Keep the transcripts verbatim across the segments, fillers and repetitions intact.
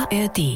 R D.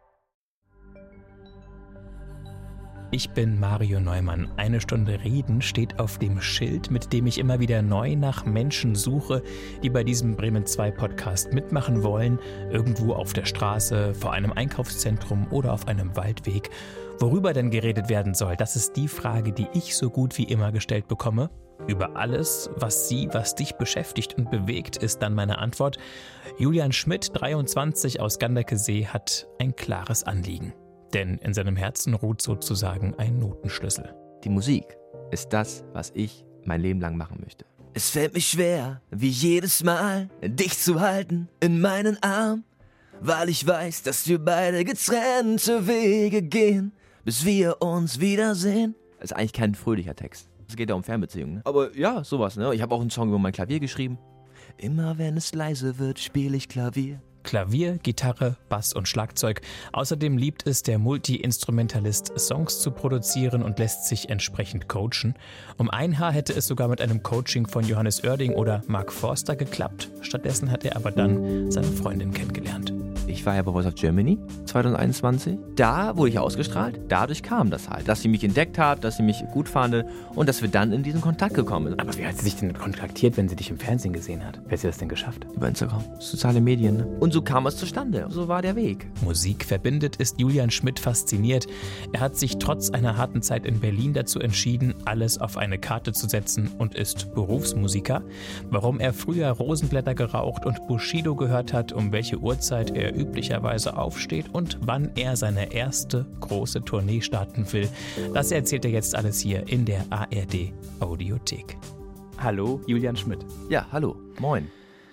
Ich bin Mario Neumann. Eine Stunde Reden steht auf dem Schild, mit dem ich immer wieder neu nach Menschen suche, die bei diesem Bremen zwei Podcast mitmachen wollen. Irgendwo auf der Straße, vor einem Einkaufszentrum oder auf einem Waldweg. Worüber denn geredet werden soll, das ist die Frage, die ich so gut wie immer gestellt bekomme. Über alles, was Sie, was dich beschäftigt und bewegt, ist dann meine Antwort. Julian Schmidt, dreiundzwanzig, aus Ganderkesee, hat ein klares Anliegen. Denn in seinem Herzen ruht sozusagen ein Notenschlüssel. Die Musik ist das, was ich mein Leben lang machen möchte. Es fällt mir schwer, wie jedes Mal, dich zu halten in meinen Arm, weil ich weiß, dass wir beide getrennte Wege gehen, bis wir uns wiedersehen. Das ist eigentlich kein fröhlicher Text. Es geht ja um Fernbeziehungen, ne? Aber ja, sowas, ne? Ich habe auch einen Song über mein Klavier geschrieben. Immer wenn es leise wird, spiele ich Klavier. Klavier, Gitarre, Bass und Schlagzeug. Außerdem liebt es der Multi-Instrumentalist, Songs zu produzieren und lässt sich entsprechend coachen. Um ein Haar hätte es sogar mit einem Coaching von Johannes Oerding oder Mark Forster geklappt. Stattdessen hat er aber dann seine Freundin kennengelernt. Ich war ja bei Voice of Germany zwanzig einundzwanzig. Da wurde ich ausgestrahlt. Dadurch kam das halt. Dass sie mich entdeckt hat, dass sie mich gut fand und dass wir dann in diesen Kontakt gekommen sind. Aber wie hat sie sich denn kontaktiert, wenn sie dich im Fernsehen gesehen hat? Wie hat sie das denn geschafft? Über Instagram, soziale Medien. Ne? Und so kam es zustande. So war der Weg. Musik verbindet, ist Julian Schmidt fasziniert. Er hat sich trotz einer harten Zeit in Berlin dazu entschieden, alles auf eine Karte zu setzen und ist Berufsmusiker. Warum er früher Rosenblätter geraucht und Bushido gehört hat, um welche Uhrzeit er üblicherweise aufsteht und wann er seine erste große Tournee starten will, das erzählt er jetzt alles hier in der A R D Audiothek. Hallo, Julian Schmidt. Ja, hallo. Moin.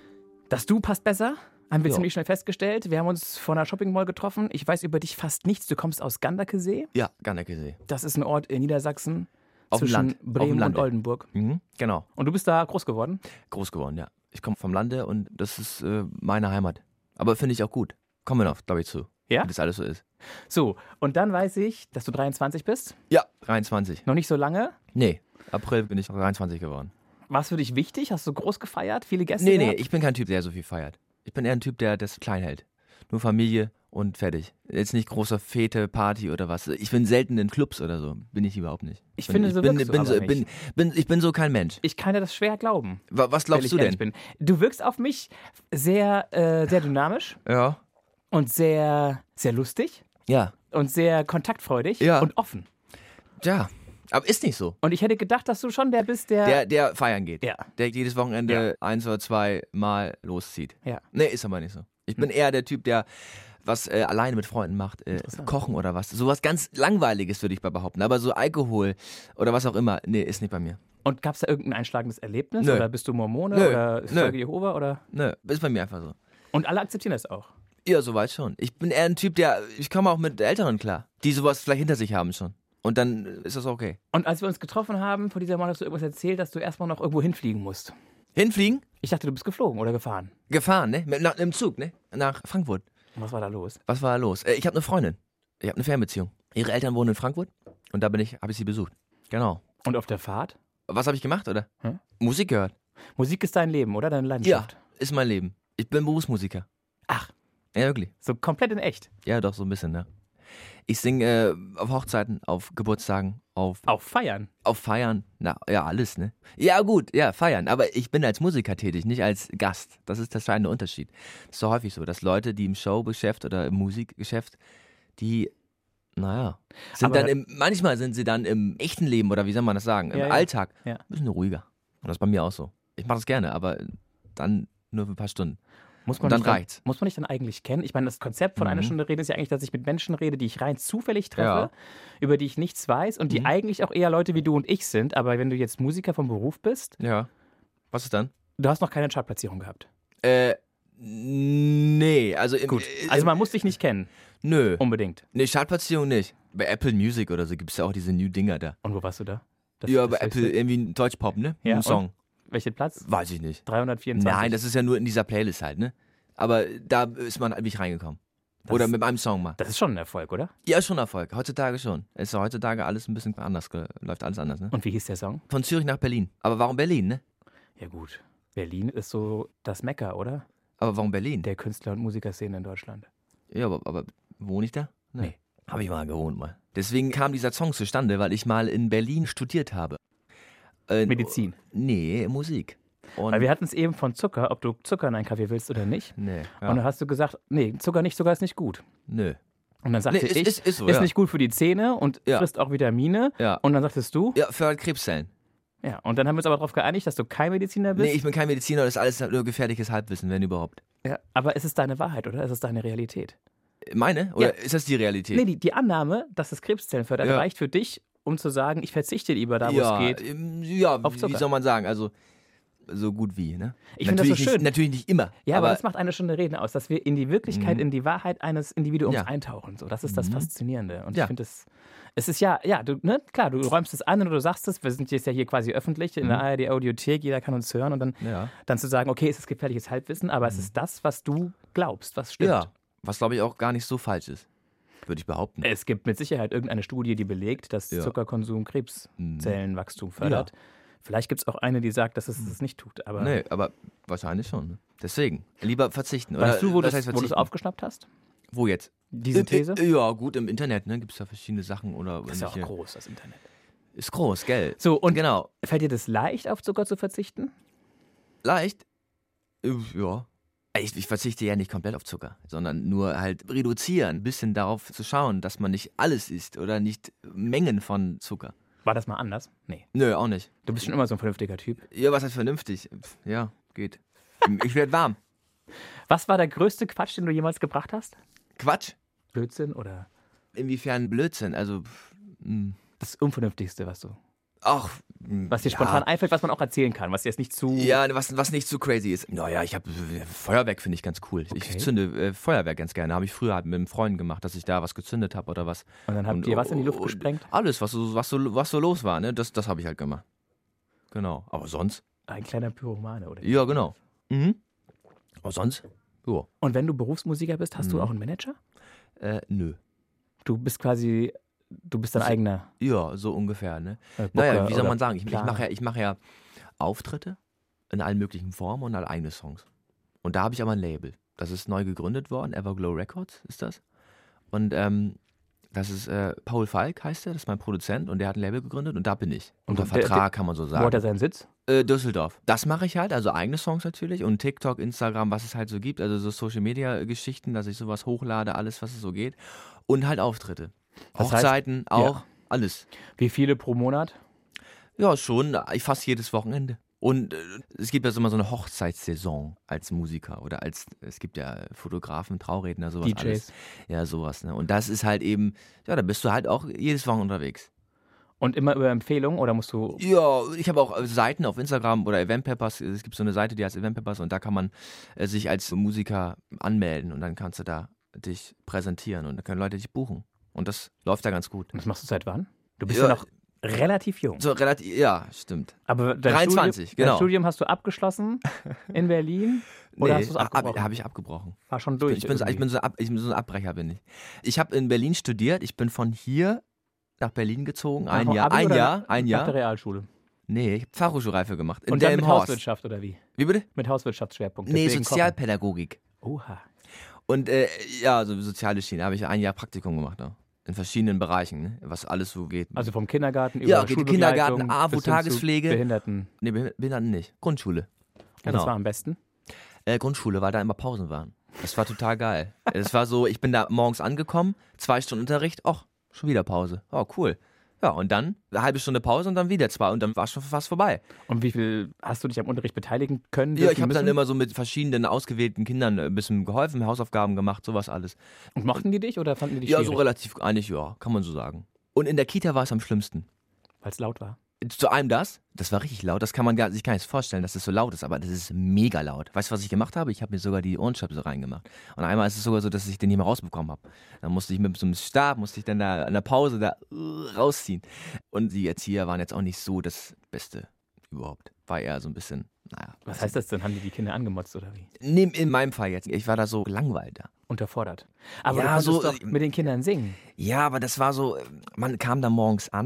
Das Du passt besser? Haben wir Ja. ziemlich schnell festgestellt. Wir haben uns vor einer Shopping-Mall getroffen. Ich weiß über dich fast nichts. Du kommst aus Ganderkesee. Ja, Ganderkesee. Das ist ein Ort in Niedersachsen Auf dem zwischen Land. Auf Bremen dem und Lande. Oldenburg. Mhm, genau. Und du bist da groß geworden? Groß geworden, ja. Ich komme vom Lande und das ist äh, meine Heimat. Aber finde ich auch gut. Kommen wir noch, glaube ich, zu. Ja? Wie das alles so ist. So, und dann weiß ich, dass du dreiundzwanzig bist. Ja, dreiundzwanzig. Noch nicht so lange. Nee, April bin ich dreiundzwanzig geworden. War es für dich wichtig? Hast du groß gefeiert? Viele Gäste Nee, nee, gehabt? ich bin kein Typ, der so viel feiert. Ich bin eher ein Typ, der das klein hält. Nur Familie und fertig. Jetzt nicht großer Fete, Party oder was. Ich bin selten in Clubs oder so. Bin ich überhaupt nicht. Ich bin, finde, ich so bin, wirkst du bin, aber so, bin, nicht. bin, Ich bin so kein Mensch. Ich kann dir das schwer glauben. Wa- Was wenn glaubst ich du ehrlich denn? bin. Du wirkst auf mich sehr, äh, sehr dynamisch Ja. und sehr, sehr lustig Ja. und sehr kontaktfreudig Ja. und offen. Ja. Aber ist nicht so. Und ich hätte gedacht, dass du schon der bist, der... Der, der feiern geht. Ja. Der jedes Wochenende Ja. eins oder zwei Mal loszieht. Ja. Nee, ist aber nicht so. Ich bin eher der Typ, der was äh, alleine mit Freunden macht. Äh, Interessant. kochen oder was. Sowas ganz Langweiliges würde ich mal behaupten. Aber so Alkohol oder was auch immer, nee, ist nicht bei mir. Und gab es da irgendein einschlagendes Erlebnis? Nö. Oder bist du Mormone Nö. oder Nö. Zeuge Jehova? Oder? Nö, ist bei mir einfach so. Und alle akzeptieren das auch. Ja, soweit schon. Ich bin eher ein Typ, der, ich komme auch mit Älteren klar, die sowas vielleicht hinter sich haben schon. Und dann ist das okay. Und als wir uns getroffen haben, vor dieser Mal hast du irgendwas erzählt, dass du erstmal noch irgendwo hinfliegen musst. Hinfliegen? Ich dachte, du bist geflogen oder gefahren. Gefahren, ne? Mit, nach, im Zug, ne? Nach Frankfurt. Und was war da los? Was war da los? Äh, ich habe eine Freundin. Ich habe eine Fernbeziehung. Ihre Eltern wohnen in Frankfurt und da bin ich, habe ich sie besucht. Genau. Und auf der Fahrt? Was habe ich gemacht, oder? Hm? Musik gehört. Musik ist dein Leben, oder? Deine Ja, Leidenschaft? ist mein Leben. Ich bin Berufsmusiker. Ach, Ja, wirklich. so komplett in echt. Ja, doch, so ein bisschen, ne? Ich singe äh, auf Hochzeiten, auf Geburtstagen, auf, Auch feiern. auf Feiern. Na, ja, alles, ne? Ja, gut, ja, feiern. Aber ich bin als Musiker tätig, nicht als Gast. Das ist der entscheidende Unterschied. Das ist so häufig so, dass Leute, die im Showgeschäft oder im Musikgeschäft, die, naja, sind Aber dann im, manchmal sind sie dann im echten Leben oder wie soll man das sagen, im Ja, ja. Alltag Ja. ein bisschen ruhiger. Und das ist bei mir auch so. Ich mache das gerne, aber dann nur für ein paar Stunden. Muss Und man, dann nicht dann, reicht's. muss man nicht dann eigentlich kennen? Ich meine, das Konzept von einer Mhm. Stunde Rede ist ja eigentlich, dass ich mit Menschen rede, die ich rein zufällig treffe, Ja. über die ich nichts weiß und die Mhm. eigentlich auch eher Leute wie du und ich sind. Aber wenn du jetzt Musiker vom Beruf bist, Ja. Was ist dann? du hast noch keine Chartplatzierung gehabt. Äh, nee, also im, Gut. äh, Also man muss dich nicht kennen, nö. unbedingt. Nee, Chartplatzierung nicht. Bei Apple Music oder so gibt es ja auch diese New Dinger da. Und wo warst du da? Das, Ja, das bei Apple höchste? irgendwie ein Deutschpop, ne? Ja, Ein und? Song. Welchen Platz? Weiß ich nicht. dreihundertvierundzwanzig. Nein, das ist ja nur in dieser Playlist halt, ne? Aber da ist man eigentlich reingekommen. Das- Oder mit einem Song mal. Das ist schon ein Erfolg, oder? Ja, ist schon Erfolg. Heutzutage schon. Es ist ja heutzutage alles ein bisschen anders. ge- Läuft alles anders, ne? Und wie hieß der Song? Von Zürich nach Berlin. Aber warum Berlin, ne? Ja gut, Berlin ist so das Mekka, oder? Aber warum Berlin? Der Künstler- und Musikerszene in Deutschland. Ja, aber, aber wohne ich da? Nee. Habe ich mal gewohnt mal. Deswegen kam dieser Song zustande, weil ich mal in Berlin studiert habe. Äh, Medizin? Nee, Musik. Und Weil wir hatten es eben von Zucker, ob du Zucker in einen Kaffee willst oder nicht. Nee. Ja. Und dann hast du gesagt, nee, Zucker nicht, Zucker ist nicht gut. Nö. Und dann sagte Nee, ist- ich, ist- ist so, ist ja. nicht gut für die Zähne und Ja. frisst auch Vitamine. Ja. Und dann sagtest du, Ja, fördert Krebszellen. ja. Und dann haben wir uns aber darauf geeinigt, dass du kein Mediziner bist. Nee, ich bin kein Mediziner, das ist alles nur gefährliches Halbwissen, wenn überhaupt. Ja, aber es ist deine Wahrheit, oder? Es ist deine Realität. Meine? Oder Ja. ist das die Realität? Nee, die, die Annahme, dass es Krebszellen fördert, Ja. reicht für dich, um zu sagen, ich verzichte lieber da, wo ja, es geht. ähm, ja, auf wie Zucker. soll man sagen? Also, so gut wie, ne? Ich finde das so Natürlich schön. Nicht, natürlich nicht immer. Ja, aber, aber das macht eine Stunde Reden aus, dass wir in die Wirklichkeit, Mhm. in die Wahrheit eines Individuums Ja. eintauchen. So, das ist das Mhm. Faszinierende. Und Ja. ich finde es, es ist ja, ja, du, ne, klar, du räumst es an und du sagst es, wir sind jetzt ja hier quasi öffentlich in der Mhm. A R D-Audiothek, jeder kann uns hören und dann, ja. dann zu sagen, okay, es ist gefährliches Halbwissen, aber es ist das, was du glaubst, was stimmt. ja, was glaube ich auch gar nicht so falsch ist, würde ich behaupten. Es gibt mit Sicherheit irgendeine Studie, die belegt, dass Ja. Zuckerkonsum Mhm. Krebszellenwachstum fördert. Vielleicht gibt es auch eine, die sagt, dass es das nicht tut. Aber Nee, aber wahrscheinlich schon. Ne? Deswegen, lieber verzichten. weißt Oder, du, wo du was es heißt verzichten? aufgeschnappt hast? Wo jetzt? Diese Äh, These? äh, Ja, gut, im Internet ne, gibt es da verschiedene Sachen. Oder Das ist ja auch irgendwelche- groß, das Internet. Ist groß, gell? So, und Genau. fällt dir das leicht, auf Zucker zu verzichten? Leicht? Äh, Ja. Ich, ich verzichte ja nicht komplett auf Zucker, sondern nur halt reduzieren, ein bisschen darauf zu schauen, dass man nicht alles isst oder nicht Mengen von Zucker. War das mal anders? Nee. Nö, auch nicht. Du bist schon immer so ein vernünftiger Typ. Ja, was heißt vernünftig? Pff, Ja, geht. Ich werde warm. Was war der größte Quatsch, den du jemals gebracht hast? Quatsch? Blödsinn oder Inwiefern Blödsinn? Also, pff, mh. das Unvernünftigste, was du, ach. mh, was dir ja. spontan einfällt, was man auch erzählen kann, was jetzt nicht zu... Ja, was, was nicht zu crazy ist. Naja, ich habe Feuerwerk finde ich ganz cool. Okay. Ich zünde äh, Feuerwerk ganz gerne. Habe ich früher halt mit einem Freund gemacht, dass ich da was gezündet habe oder was. Und dann habt Und- ihr was in die Luft und gesprengt? Alles, was so, was so, was so los war, ne? Das, das habe ich halt gemacht. Genau. Aber sonst? Ein kleiner Pyromane, oder? Ja, genau. Mhm. Aber sonst? Ja. Und wenn du Berufsmusiker bist, hast du Mhm. auch einen Manager? Äh, nö. Du bist quasi, du bist dein Also, eigener Ja, so ungefähr, ne? äh, Booker Naja, wie soll oder man sagen? Ich, ich Planer. mache ja, ich mache ja Auftritte in allen möglichen Formen und alle eigene Songs. Und da habe ich aber ein Label. Das ist neu gegründet worden, Everglow Records ist das. Und ähm, das ist äh, Paul Falk heißt er, das ist mein Produzent und der hat ein Label gegründet und da bin ich. Und Unter der- Vertrag kann man so Wo hat er sagen. seinen Sitz? Äh, Düsseldorf. Das mache ich halt, also eigene Songs natürlich und TikTok, Instagram, was es halt so gibt, also so Social Media Geschichten, dass ich sowas hochlade, alles was es so geht. Und halt Auftritte. Das heißt- Hochzeiten auch, alles. Wie viele pro Monat? Ja, schon, fast jedes Wochenende. Und äh, es gibt ja immer so eine Hochzeitssaison als Musiker oder als, es gibt ja Fotografen, Trauredner, sowas D Js. alles. Ja, sowas. Ne? Und das ist halt eben, ja, da bist du halt auch jedes Wochenende unterwegs. Und immer über Empfehlungen oder musst du... Ja, ich habe auch Seiten auf Instagram oder Event Peppers. Es gibt so eine Seite, die heißt Event Peppers und da kann man äh, sich als Musiker anmelden und dann kannst du da dich präsentieren und dann können Leute dich buchen. Und das läuft da ganz gut. Das machst du seit wann? Du bist ja, Ja. noch relativ jung. So relativ, ja, stimmt. Aber dein dreiundzwanzig, Studium, genau. Dein Studium hast du abgeschlossen in Berlin? Oder Nee, hast du es ab- abgebrochen? habe ich abgebrochen. War schon durch. Ich bin, so, ich, irgendwie. bin so ab, ich bin so ein Abbrecher, bin ich. Ich habe in Berlin studiert. Ich bin von hier nach Berlin gezogen. Ein Nach dem Jahr, Abi ein oder Jahr, ein Nach Jahr. der Realschule. Nee, ich habe Fachhochschulreife gemacht. In Und dann mit Delmenhorst. Hauswirtschaft oder wie? Wie bitte? Mit Hauswirtschaftsschwerpunkt. Nee, deswegen Sozialpädagogik. Kochen. Oha. Und äh, ja, so soziale Schiene. Da habe ich ein Jahr Praktikum gemacht. Ja. In verschiedenen Bereichen, ne? Was alles so geht. Also vom Kindergarten über Ja, geht Schulbegleitung Kindergarten, A W O, bis hin zu Tagespflege. Behinderten. Nee, Beh- Behinderten nicht. Grundschule. Und das Genau. war am besten? Äh, Grundschule, weil da immer Pausen waren. Das war total geil. Es war so, ich bin da morgens angekommen, zwei Stunden Unterricht, ach, schon wieder Pause. Oh, cool. Ja, und dann eine halbe Stunde Pause und dann wieder zwei und dann war schon fast vorbei. Und wie viel hast du dich am Unterricht beteiligen können? Ja, ich dürfen, habe dann müssen? immer so mit verschiedenen ausgewählten Kindern ein bisschen geholfen, Hausaufgaben gemacht, sowas alles. Und mochten die dich oder fanden die dich Ja, so schwierig? relativ einig, ja, kann man so sagen. Und in der Kita war es am schlimmsten. Weil es laut war. Zu einem das, das war richtig laut, das kann man gar, sich gar nicht vorstellen, dass es so laut ist, aber das ist mega laut. Weißt du, was ich gemacht habe? Ich habe mir sogar die Ohrenstöpsel reingemacht. Und einmal ist es sogar so, dass ich den nicht mehr rausbekommen habe. Dann musste ich mit so einem Stab, musste ich dann da an der Pause da uh, rausziehen. Und die Erzieher waren jetzt auch nicht so das Beste überhaupt. War eher so ein bisschen, naja. Was heißt das denn? Haben die die Kinder angemotzt oder wie? Nee, in meinem Fall jetzt. Ich war da so gelangweilt da. Unterfordert. Aber Ja, du konntest so- doch mit den Kindern singen. Ja, aber das war so, man kam da morgens an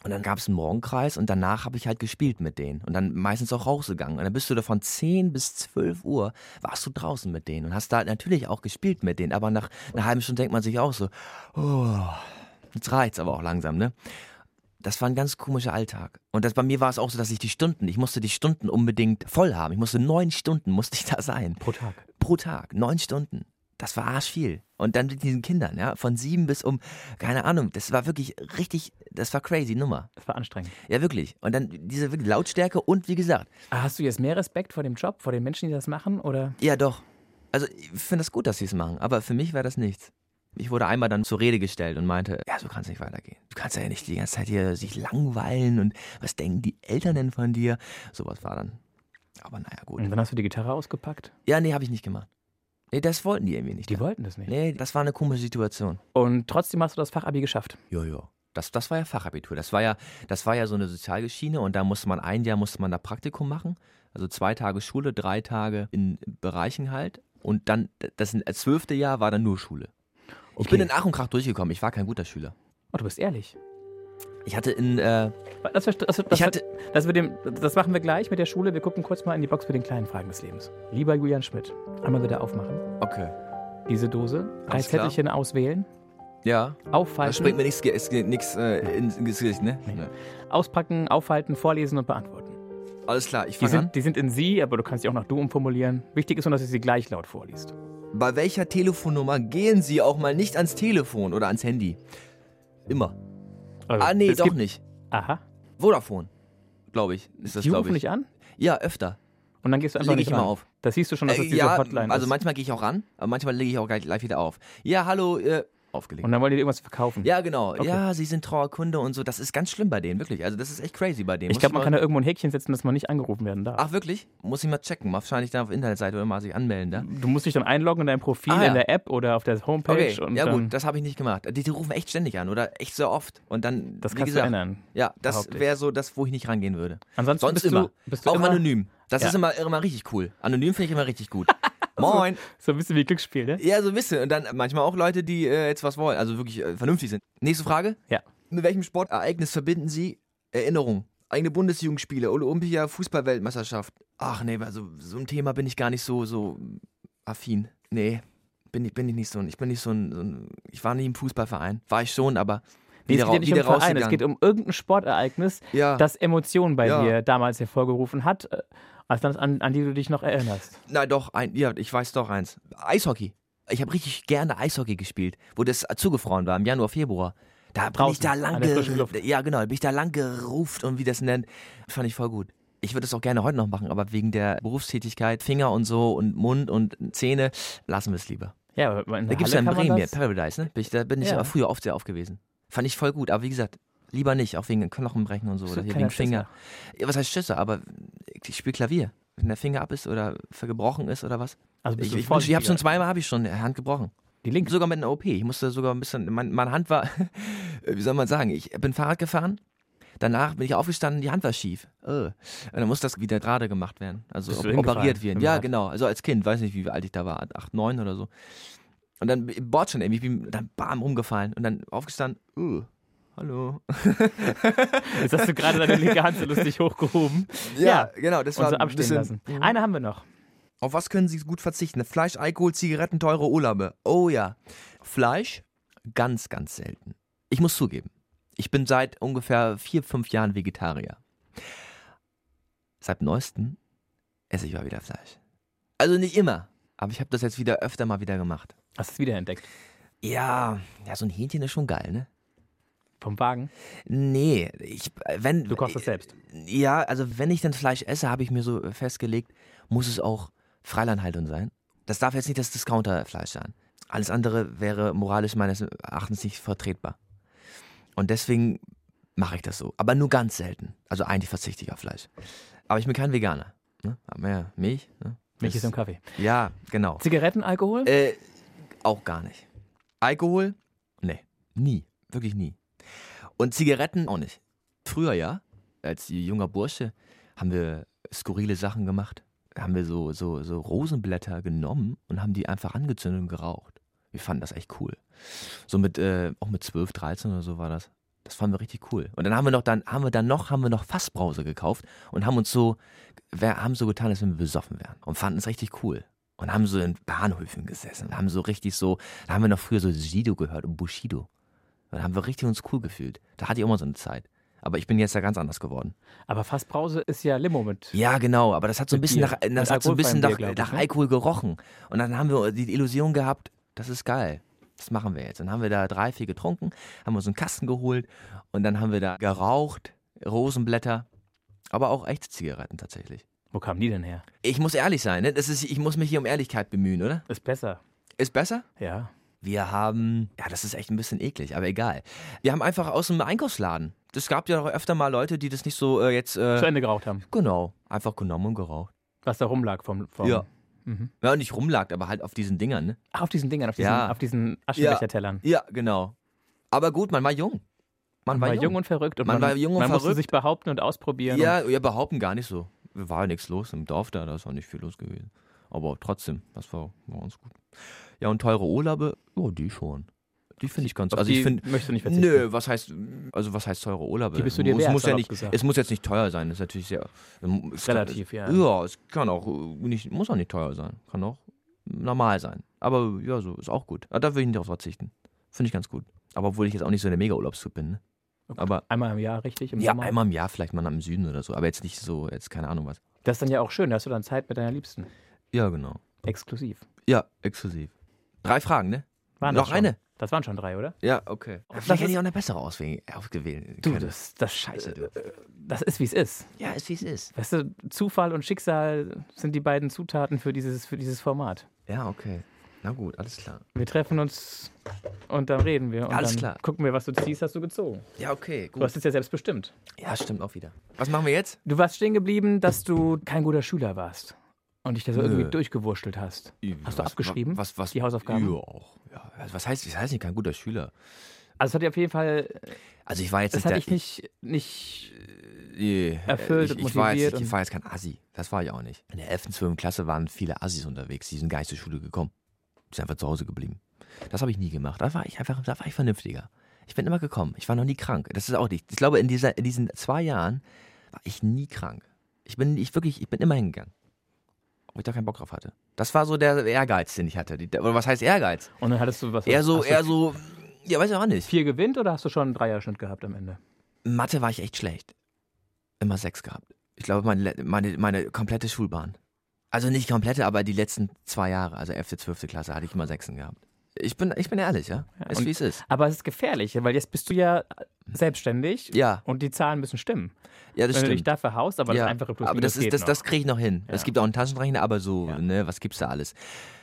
Und dann gab es einen Morgenkreis und danach habe ich halt gespielt mit denen. Und dann meistens auch rausgegangen. Und dann bist du da von zehn bis zwölf Uhr, warst du draußen mit denen. Und hast da natürlich auch gespielt mit denen. Aber nach einer halben Stunde denkt man sich auch so, oh, jetzt reicht's aber auch langsam, ne? Das war ein ganz komischer Alltag. Und das, bei mir war es auch so, dass ich die Stunden, ich musste die Stunden unbedingt voll haben. Ich musste neun Stunden, musste ich da sein. Pro Tag? Pro Tag, neun Stunden. Das war arschviel. Und dann mit diesen Kindern, ja, von sieben bis um, keine Ahnung, das war wirklich richtig, das war crazy Nummer. Das war anstrengend. Ja, wirklich. Und dann diese wirklich Lautstärke und wie gesagt. Hast du jetzt mehr Respekt vor dem Job, vor den Menschen, die das machen, oder? Ja, doch. Also ich finde das gut, dass sie es machen, aber für mich war das nichts. Ich wurde einmal dann zur Rede gestellt und meinte, ja, so kann es nicht weitergehen. Du kannst ja nicht die ganze Zeit hier sich langweilen und was denken die Eltern denn von dir? Sowas war dann. Aber naja, gut. Und dann hast du die Gitarre ausgepackt? Ja, nee, habe ich nicht gemacht. Nee, das wollten die irgendwie nicht. Die da. wollten das nicht? Nee, das war eine komische Situation. Und trotzdem hast du das Fachabi geschafft? Jo, jo. Das, das war ja Fachabitur. Das war ja, das war ja so eine Sozialgeschichte und da musste man ein Jahr musste man da Praktikum machen. Also zwei Tage Schule, drei Tage in Bereichen halt. Und dann, das zwölfte Jahr war dann nur Schule. Ich Okay. bin in Ach und Krach durchgekommen. Ich war kein guter Schüler. Oh, du bist ehrlich. Ich hatte in, äh, Das, das, das, das, ich hatte, das, mit dem, das machen wir gleich mit der Schule. Wir gucken kurz mal in die Box mit den kleinen Fragen des Lebens. Lieber Julian Schmidt, einmal wieder aufmachen. okay. Diese Dose, drei Alles klar. Zettelchen auswählen, Ja, da aufhalten, springt mir nichts nichts, äh, ins ins Gesicht, ne? Nee. Nee. auspacken, aufhalten, vorlesen und beantworten. Alles klar, ich Die fange an. sind, die sind in Sie, aber du kannst sie auch nach Du umformulieren. Wichtig ist nur, dass du sie gleich laut vorliest. Bei welcher Telefonnummer gehen Sie auch mal nicht ans Telefon oder ans Handy? Immer. Also, Ah, nee, es doch gibt, nicht. Aha. Vodafone, glaube ich, ist das, Die glaube rufen ich. nicht an Ja, öfter. und dann gehst du einfach Lege nicht ich immer ran. auf. Das siehst du schon, dass das Äh, diese ja, Hotline also ist. manchmal gehe ich auch ran, aber manchmal lege ich auch gleich, gleich wieder auf. Ja, hallo, äh, aufgelegt. Und dann wollen die dir irgendwas verkaufen. Ja, genau. Okay. Ja, Sie sind treuer Kunde und so. Das ist ganz schlimm bei denen, wirklich. Also das ist echt crazy bei denen. Ich Muss glaube, man mal- kann da irgendwo ein Häkchen setzen, dass man nicht angerufen werden darf. Ach, wirklich? Muss ich mal checken. Wahrscheinlich da auf der Internetseite oder mal sich anmelden da. Du musst dich dann einloggen in dein Profil Ah, ja. in der App oder auf der Homepage. Okay, und ja dann, gut, das habe ich nicht gemacht. Die, die rufen echt ständig an oder echt sehr oft. Und dann, Das wie kannst gesagt, du ändern. ja, das behaupte ich. wäre so das, wo ich nicht rangehen würde. Ansonsten Sonst bist immer. du, bist du Auch immer anonym. Das Ja. ist immer, immer richtig cool. Anonym finde ich immer richtig gut. Moin. so ein bisschen wie Glücksspiel, ne? Ja, so ein bisschen. Und dann manchmal auch Leute, die äh, jetzt was wollen, also wirklich äh, vernünftig sind. Nächste Frage. Ja. Mit welchem Sportereignis verbinden Sie Erinnerung? Eigene Bundesjugendspiele, Olympia, Fußballweltmeisterschaft. Ach nee, also so ein Thema bin ich gar nicht so, so affin. Nee, bin ich, bin ich nicht so ein, ich bin nicht so ein, so ein, ich war nie im Fußballverein. War ich schon, aber Nee, es wieder, geht ja nicht um wieder Verein, es rausgegangen. geht um irgendein Sportereignis, Ja. das Emotionen bei Ja. dir damals hervorgerufen hat, äh, also das, an, an die du dich noch erinnerst. Na doch, ein, ja, ich weiß doch eins. Eishockey. Ich habe richtig gerne Eishockey gespielt, wo das zugefroren war im Januar, Februar. Da bin Draußen, ich da lang an der frischen Luft. Ja, genau, bin ich da lang geruft und wie das nennt, fand ich voll gut. Ich würde es auch gerne heute noch machen, aber wegen der Berufstätigkeit, Finger und so und Mund und Zähne, lassen wir es lieber. Ja, aber in Da der gibt es ja Halle in kann man Bremen, das. Paradise, ne? Bin ich, da bin ich Ja. aber früher oft sehr oft gewesen. Fand ich voll gut, aber wie gesagt, lieber nicht, auch wegen Knochenbrechen und so, Bist oder du hier keiner wegen Finger. Ja, was heißt Schüsse, aber ich spiele Klavier. Wenn der Finger ab ist oder gebrochen ist oder was. Also bist Ich, du ich, voll ich habe schon zweimal habe ich schon die Hand gebrochen. Die linke. Sogar mit einer O P. Ich musste sogar ein bisschen, mein, meine Hand war, wie soll man sagen, ich bin Fahrrad gefahren, danach bin ich aufgestanden, die Hand war schief. Oh. Und dann muss das wieder gerade gemacht werden. Also Bist du op- hingefallen operiert werden. mit dem Ja, Rad? genau. Also als Kind, weiß nicht, wie alt ich da war, acht, neun oder so. Und dann im Bord schon irgendwie, ich bin dann bam umgefallen und dann aufgestanden, uh, hallo. Jetzt hast du gerade deine linke Hand so lustig hochgehoben. genau, das war Und so ein abstehen bisschen, lassen. Eine haben wir noch. Auf was können Sie gut verzichten? Fleisch, Alkohol, Zigaretten, teure Urlaube. Oh ja. Fleisch? Ganz, ganz selten. Ich muss zugeben, ich bin seit ungefähr vier, fünf Jahren Vegetarier. Seit neuestem esse ich mal wieder Fleisch. Also nicht immer, aber ich habe das jetzt wieder öfter mal wieder gemacht. Hast du es wiederentdeckt? Ja, ja, so ein Hähnchen ist schon geil, ne? Vom Wagen? Nee, ich, wenn... Du kochst das selbst. Ja, also wenn ich dann Fleisch esse, habe ich mir so festgelegt, muss es auch Freilandhaltung sein. Das darf jetzt nicht das Discounterfleisch sein. Alles andere wäre moralisch meines Erachtens nicht vertretbar. Und deswegen mache ich das so. Aber nur ganz selten. Also eigentlich verzichte ich auf Fleisch. Aber ich bin kein Veganer. Ne? Aber ja, Milch. Ne? Milch Das- ist im Kaffee. Ja, genau. Zigaretten, Alkohol? Äh, auch gar nicht. Alkohol? Nee, nie. Wirklich nie. Und Zigaretten auch nicht. Früher ja, als junger Bursche, haben wir skurrile Sachen gemacht. Haben wir so, so, so Rosenblätter genommen und haben die einfach angezündet und geraucht. Wir fanden das echt cool. So mit, äh, auch mit zwölf, dreizehn oder so war das. Das fanden wir richtig cool. Und dann haben wir noch, dann haben wir dann noch, haben wir noch Fassbrause gekauft und haben uns so, wir haben so getan, als wenn wir besoffen wären und fanden es richtig cool. Und haben so in Bahnhöfen gesessen und haben so richtig so, da haben wir noch früher so Sido gehört und Bushido. Da haben wir richtig uns cool gefühlt. Da hatte ich auch mal so eine Zeit. Aber ich bin jetzt ja ganz anders geworden. Aber Fassbrause ist ja Limo mit. Ja, genau, aber das hat so ein bisschen Bier. nach, das Mit hat so ein bisschen alkoholfreiem nach, Bier, glaub nach ich, ne? Alkohol gerochen. Und dann haben wir die Illusion gehabt, das ist geil. Das machen wir jetzt. Dann haben wir da drei, vier getrunken, haben uns einen Kasten geholt und dann haben wir da geraucht, Rosenblätter, aber auch echte Zigaretten tatsächlich. Wo kamen die denn her? Ich muss ehrlich sein, ne? Das ist, ich muss mich hier um Ehrlichkeit bemühen, oder? Ist besser. Ist besser? Ja. Wir haben, ja, das ist echt ein bisschen eklig, aber egal. Wir haben einfach aus dem Einkaufsladen. Es gab ja auch öfter mal Leute, die das nicht so äh, jetzt. Äh, Zu Ende geraucht haben. Genau, einfach genommen und geraucht. Was da rumlag vom. vom Ja. Mhm. Ja, nicht rumlag, aber halt auf diesen Dingern, ne? Ach, auf diesen Dingern, auf diesen, Ja. auf diesen Aschenbechertellern. Ja, genau. Aber gut, man war jung. Man, Man war jung und verrückt und Man man, war jung und man musste verrückt. sich behaupten und ausprobieren. Ja, ja, behaupten gar nicht so. War ja nichts los im Dorf da, da ist auch nicht viel los gewesen. Aber trotzdem, das war, war ganz gut. Ja, und teure Urlaube, oh, die schon. Die finde ich ganz, Auf also die ich finde, möchtest du nicht verzichten? nö, was heißt, also was heißt teure Urlaube? Die bist du dir es wert, muss ja salopp nicht, gesagt. Es muss jetzt nicht teuer sein, das ist natürlich sehr, es Relativ, kann, ja. Ja, es kann auch nicht, muss auch nicht teuer sein, kann auch normal sein. Aber ja, so ist auch gut. Da will ich nicht drauf verzichten. Finde ich ganz gut. Aber obwohl ich jetzt auch nicht so der Mega-Urlaubstyp bin, ne? Okay. Aber Einmal im Jahr, richtig? Im ja, Sommer? einmal im Jahr vielleicht mal im Süden oder so, aber jetzt nicht so, jetzt keine Ahnung was. Das ist dann ja auch schön, da hast du dann Zeit mit deiner Liebsten. Ja, genau. Exklusiv. Ja, exklusiv. Drei Fragen, ne? Waren Noch das schon? eine? Das waren schon drei, oder? Ja, okay. Das Vielleicht hätte ist- ich auch eine bessere auswählen, ausgewählt. Du, können. das, das Scheiße, du. Das ist, wie es ist. Ja, ist wie es ist. Weißt du, Zufall und Schicksal sind die beiden Zutaten für dieses, für dieses Format. Ja, okay. Na gut, alles klar. Wir treffen uns und dann reden wir. Und Alles dann klar. gucken wir, was du ziehst, hast du gezogen. Ja, okay, Du hast es ja selbst bestimmt. Ja, stimmt auch wieder. Was machen wir jetzt? Du warst stehen geblieben, dass du kein guter Schüler warst. Und dich da so Nö. irgendwie durchgewurschtelt hast. Hast du Was- abgeschrieben? Was, was, Die Hausaufgaben? Ja, auch. Ja, also was heißt, was heißt nicht kein guter Schüler? Also es hat dir auf jeden Fall, Also ich war jetzt das nicht hat der, dich nicht, nicht Nee, erfüllt ich, und ich, war motiviert jetzt, ich und- war jetzt kein Assi. Das war ich auch nicht. In der elften, zwölften Klasse waren viele Assis unterwegs. Die sind gar nicht zur Schule gekommen. Die sind einfach zu Hause geblieben. Das habe ich nie gemacht. Da war ich einfach, da war ich vernünftiger. Ich bin immer gekommen. Ich war noch nie krank. Das ist auch nicht. Ich glaube, in, dieser, in diesen zwei Jahren war ich nie krank. Ich bin, ich wirklich, ich bin immer hingegangen. Ob ich da keinen Bock drauf hatte. Das war so der Ehrgeiz, den ich hatte. Die, oder was heißt Ehrgeiz? Und dann hattest du was. Eher so, hast du eher so, ja, weiß ich auch nicht. vier gewinnt oder hast du schon einen Dreierschnitt gehabt am Ende? Mathe war ich echt schlecht. Immer sechs gehabt. Ich glaube, meine, meine, meine komplette Schulbahn. Also nicht komplette, aber die letzten zwei Jahre, also elfte, zwölfte Klasse, hatte ich immer Sechsen gehabt. Ich bin, ich bin ehrlich, ja. Ja, ist und- wie es ist. Aber es ist gefährlich, weil jetzt bist du ja selbstständig Ja, und die Zahlen müssen stimmen. ja, das Wenn du dich stimmt. dafür haust, aber ja, das einfache Plus aber das, ist, geht das, noch. das kriege ich noch hin. Ja. Es gibt auch einen Taschenrechner, aber so, Ja. ne, was gibt's da alles?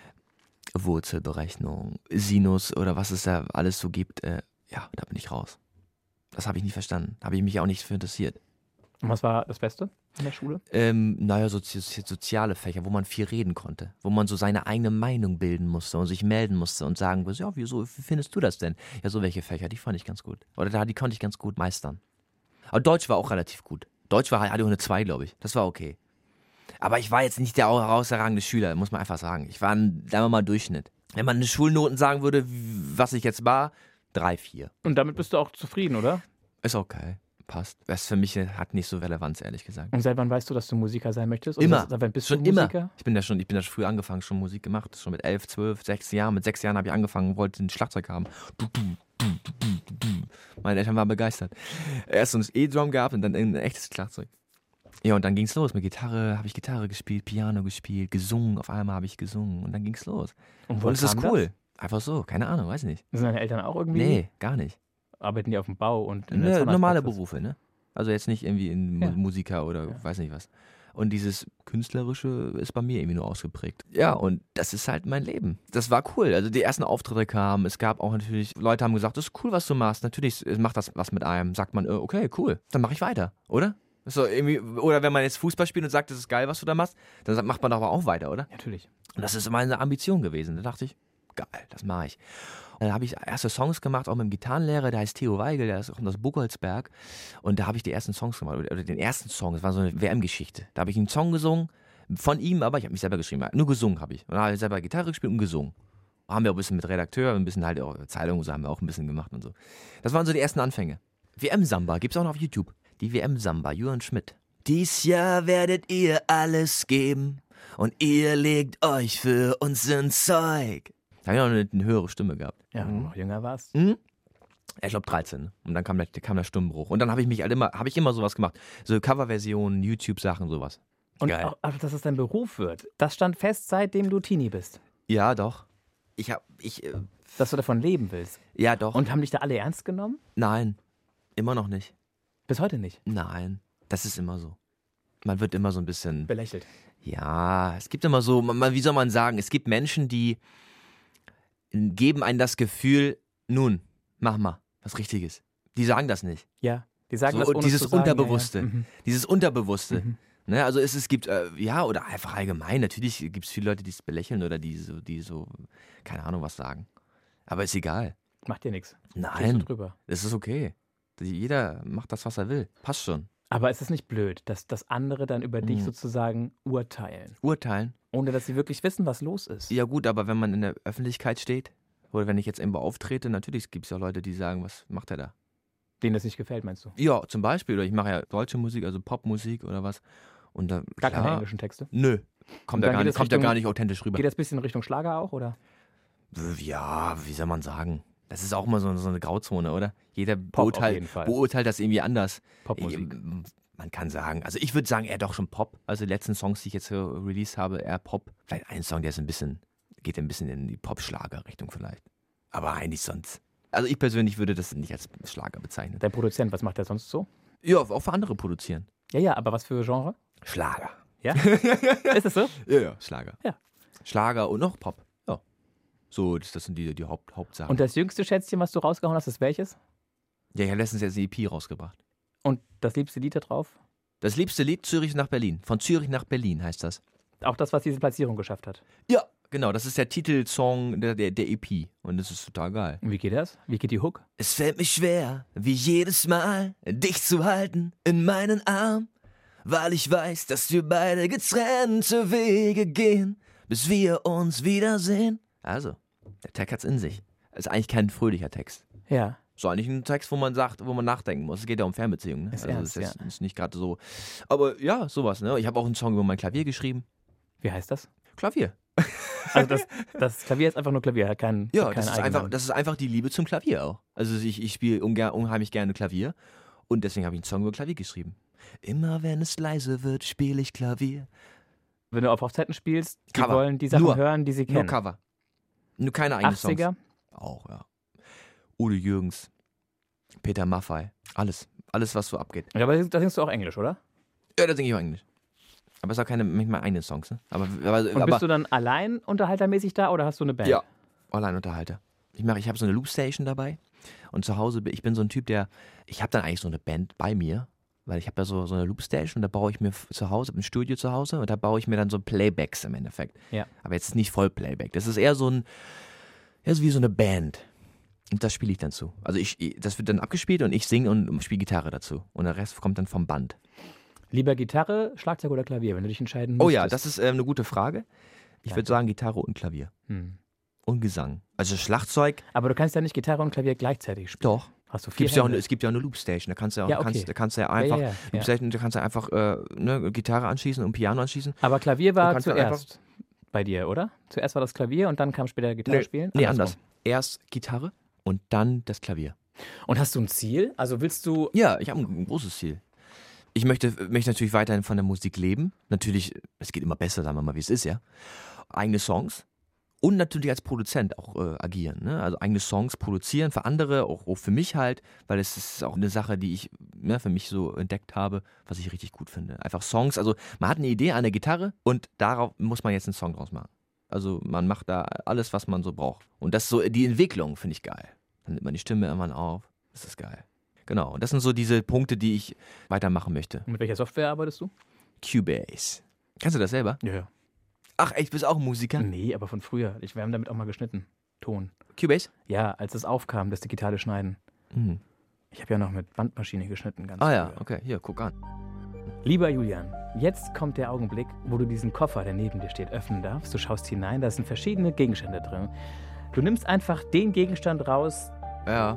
Wurzelberechnung, Sinus oder was es da alles so gibt, äh, ja, da bin ich raus. Das habe ich nie verstanden. Habe ich mich auch nicht für interessiert. Und was war das Beste in der Schule? Ähm, naja, sozi soziale Fächer, wo man viel reden konnte, wo man so seine eigene Meinung bilden musste und sich melden musste und sagen musste, ja, wieso, wie findest du das denn? Ja, so welche Fächer, die fand ich ganz gut. Oder da, die konnte ich ganz gut meistern. Aber Deutsch war auch relativ gut. Deutsch war, hatte ich auch eine zwei, glaube ich. Das war okay. Aber ich war jetzt nicht der herausragende Schüler, muss man einfach sagen. Ich war ein, sagen wir mal, Durchschnitt. Wenn man eine Schulnoten sagen würde, was ich jetzt war, drei, vier. Und damit bist du auch zufrieden, oder? Ist okay. Passt. Das für mich hat nicht so Relevanz, ehrlich gesagt. Und seit wann weißt du, dass du Musiker sein möchtest? Oder Immer. Seit wann bist Schon du immer. Musiker? Ich bin da schon, ich bin da schon früh angefangen, schon Musik gemacht, schon mit elf, zwölf, sechzehn Jahren. Mit sechs Jahren habe ich angefangen, wollte ein Schlagzeug haben. Du, du, du, du, du, du, du. Meine Eltern waren begeistert. Erst so ein E-Drum gehabt und dann ein echtes Schlagzeug. Ja, und dann ging's los. Mit Gitarre habe ich Gitarre gespielt, Piano gespielt, gesungen. Auf einmal habe ich gesungen und dann ging's los. Und, Und es ist kam cool. Das? Einfach so, keine Ahnung, weiß nicht. Sind deine Eltern auch irgendwie? Nee, gar nicht. Arbeiten die auf dem Bau und in der Ne, Zahnarztpraxis? normale Berufe, ne? Also jetzt nicht irgendwie in Ja. Musiker oder Ja. weiß nicht was. Und dieses Künstlerische ist bei mir irgendwie nur ausgeprägt. Ja, und das ist halt mein Leben. Das war cool. Also die ersten Auftritte kamen, es gab auch natürlich, Leute haben gesagt, das ist cool, was du machst. Natürlich macht das was mit einem. Sagt man, äh, okay, cool, dann mache ich weiter, oder? So irgendwie, oder wenn man jetzt Fußball spielt und sagt, das ist geil, was du da machst, dann sagt- macht man aber auch weiter, oder? Natürlich. Und das ist meine Ambition gewesen. Da dachte ich, geil, das mache ich. Und dann habe ich erste Songs gemacht, auch mit dem Gitarrenlehrer, der heißt Theo Weigel, der ist- kommt aus Buchholzberg. Und da habe ich die ersten Songs gemacht, oder den ersten Song, das war so eine W M-Geschichte. Da habe ich einen Song gesungen, von ihm, aber ich habe mich selber geschrieben. Nur gesungen habe ich. Und dann habe ich selber Gitarre gespielt und gesungen. Haben wir auch ein bisschen mit Redakteur, ein bisschen halt auch Zeitung, so haben wir auch ein bisschen gemacht und so. Das waren so die ersten Anfänge. W M-Samba gibt's auch noch auf YouTube. Die W M-Samba, Jürgen Schmidt. Dies Jahr werdet ihr alles geben und ihr legt euch für uns ins Zeug. Da habe ich auch eine, eine höhere Stimme gehabt. Ja, wenn du noch jünger warst. Mhm. Ich glaube dreizehn. Und dann kam der, kam der Stimmenbruch. Und dann habe ich mich halt immer, habe ich immer sowas gemacht. So Coverversionen, YouTube-Sachen, sowas. Und Geil. auch, auch, dass es dein Beruf wird, das stand fest, seitdem du Teenie bist. Ja, doch. Ich habe, ich, äh, Dass du davon leben willst. ja, doch. Und haben dich da alle ernst genommen? Nein, immer noch nicht. Bis heute nicht. Nein, das ist immer so. Man wird immer so ein bisschen, Belächelt. ja, es gibt immer so, man, wie soll man sagen, es gibt Menschen, die geben einem das Gefühl, nun, mach mal was Richtiges. Die sagen das nicht. Ja, die sagen So, das ohne dieses zu sagen, Unterbewusste. Ja, ja. Mhm. Dieses Unterbewusste. Mhm. Ne, also es, es gibt, äh, ja, oder einfach allgemein, natürlich gibt es viele Leute, die es belächeln oder die so, die so, keine Ahnung, was sagen. Aber ist egal. Macht dir nichts. Gehst du Nein, drüber. es ist okay. Jeder macht das, was er will. Passt schon. Aber ist es nicht blöd, dass, dass andere dann über dich Mhm. sozusagen urteilen, Urteilen. ohne dass sie wirklich wissen, was los ist? Ja gut, aber wenn man in der Öffentlichkeit steht, oder wenn ich jetzt irgendwo auftrete, natürlich gibt es ja Leute, die sagen, was macht er da? Denen das nicht gefällt, meinst du? Ja, zum Beispiel, oder ich mache ja deutsche Musik, also Popmusik oder was. Und da, Gar klar, keine englischen Texte? Nö, Und kommt, dann ja gar, geht nicht, es kommt ja Richtung- gar nicht authentisch rüber. Geht das ein bisschen in Richtung Schlager auch, oder? Ja, wie soll man sagen? Das ist auch mal so, so eine Grauzone, oder? Jeder Pop auf beurteilt, jeden Fall. beurteilt das irgendwie anders. Popmusik. Ich- Man kann sagen, also ich würde sagen, eher doch schon Pop. Also die letzten Songs, die ich jetzt so released habe, eher Pop. Vielleicht ein Song, der ist ein bisschen, geht ein bisschen in die Pop-Schlager-Richtung vielleicht. Aber eigentlich sonst. Also ich persönlich würde das nicht als Schlager bezeichnen. Dein Produzent, was macht der sonst so? Ja, auch für andere produzieren. Ja, ja, aber was für Genre? Schlager. Ja? Ist das so? Ja, ja, Schlager. Ja. Schlager und noch Pop. Ja. So, das, das sind die, die Haupt, Hauptsachen. Und das jüngste Schätzchen, was du rausgehauen hast, ist welches? ja, ich habe letztens jetzt eine E P rausgebracht. Und das liebste Lied da drauf? Das liebste Lied, Zürich nach Berlin. Von Zürich nach Berlin heißt das. Auch das, was diese Platzierung geschafft hat. Ja, genau. Das ist der Titelsong der, der, der E P. Und das ist total geil. Und wie geht das? Wie geht die Hook? Es fällt mir schwer, wie jedes Mal, dich zu halten in meinen Arm, weil ich weiß, dass wir beide getrennte Wege gehen, bis wir uns wiedersehen. Also, der Text hat's in sich. Ist eigentlich kein fröhlicher Text. Ja. So eigentlich ein Text, wo man sagt, wo man nachdenken muss. Es geht ja um Fernbeziehungen. Ne? Ist also ernst, das ist, ja. ist nicht gerade so. Aber ja, sowas. Ne? Ich habe auch einen Song über mein Klavier geschrieben. Wie heißt das? Klavier. Also das, das Klavier ist einfach nur Klavier, hat keinen Ja, hat das keinen ist, einfach, Eigennamen. das ist einfach die Liebe zum Klavier auch. Also ich, ich spiele unge- unheimlich gerne Klavier und deswegen habe ich einen Song über Klavier geschrieben. Immer wenn es leise wird, spiele ich Klavier. Wenn du auf Hochzeiten spielst, die Cover. wollen die Sachen Nur. hören, die sie Nur kennen. Cover. Nur keine eigenen achtziger? Songs. Auch, ja. Udo Jürgens, Peter Maffay, alles. Alles, was so abgeht. Ja, aber da singst du auch Englisch, oder? Ja, das singe ich auch Englisch. Aber es ist auch keine, manchmal eigene Songs, ne? Aber, aber, Und aber bist du dann allein unterhaltermäßig da oder hast du eine Band? ja, Alleinunterhalter. Ich mache, ich habe so eine Loopstation dabei und zu Hause, bin- ich bin so ein Typ, der, ich habe dann eigentlich so eine Band bei mir, weil ich habe da so, so eine Loopstation und da baue ich mir f- zu Hause, ein Studio zu Hause und da baue ich mir dann so Playbacks im Endeffekt. Ja. Aber jetzt nicht voll Playback. Das ist eher so ein, eher so wie so eine Band. Und das spiele ich dann zu. Also ich, ich- das wird dann abgespielt und ich singe und spiele Gitarre dazu. Und der Rest kommt dann vom Band. Lieber Gitarre, Schlagzeug oder Klavier, wenn du dich entscheiden müsstest? Oh ja, das ist ähm, eine gute Frage. Ich würde Danke. sagen Gitarre und Klavier. Hm. Und Gesang. Also Schlagzeug, Aber du kannst ja nicht Gitarre und Klavier gleichzeitig spielen. doch. Hast du vier Gibt's ja auch, Hände? es gibt ja auch eine Loopstation. Da kannst du ja, auch, Ja, okay. kannst, da kannst du ja einfach, ja, ja, ja. Loopstation, da kannst du einfach äh, ne, Gitarre anschließen und Piano anschließen. Aber Klavier war Du kannst dann zuerst bei dir, oder? Zuerst war das Klavier und dann kam später Gitarre Nee, spielen? Nee, Andersrum. anders. Erst Gitarre und dann das Klavier. Und hast du ein Ziel? Also willst du... Ja, ich habe ein, ein großes Ziel. Ich möchte, möchte natürlich weiterhin von der Musik leben. Natürlich, es geht immer besser, sagen wir mal, wie es ist, ja. Eigene Songs. Und natürlich als Produzent auch äh, agieren. Ne? Also eigene Songs produzieren für andere, auch, auch für mich halt, weil es ist auch eine Sache, die ich ne, für mich so entdeckt habe, was ich richtig gut finde. Einfach Songs, also man hat eine Idee an der Gitarre und darauf muss man jetzt einen Song draus machen. Also man macht da alles, was man so braucht. Und das ist so die Entwicklung, finde ich geil. Dann nimmt man die Stimme irgendwann auf. Das ist geil. Genau, und das sind so diese Punkte, die ich weitermachen möchte. Mit welcher Software arbeitest du? Cubase. Kannst du das selber? Ja, ja. Ach echt, bist du auch ein Musiker? Nee, aber von früher. Ich, wir haben damit auch mal geschnitten. Ton. Cubase? Ja, als es aufkam, das digitale Schneiden. Mhm. Ich habe ja noch mit Bandmaschine geschnitten. Ganz Ah ja, früher. okay, hier, guck an. Lieber Julian, jetzt kommt der Augenblick, wo du diesen Koffer, der neben dir steht, öffnen darfst. Du schaust hinein, da sind verschiedene Gegenstände drin. Du nimmst einfach den Gegenstand raus, Ja,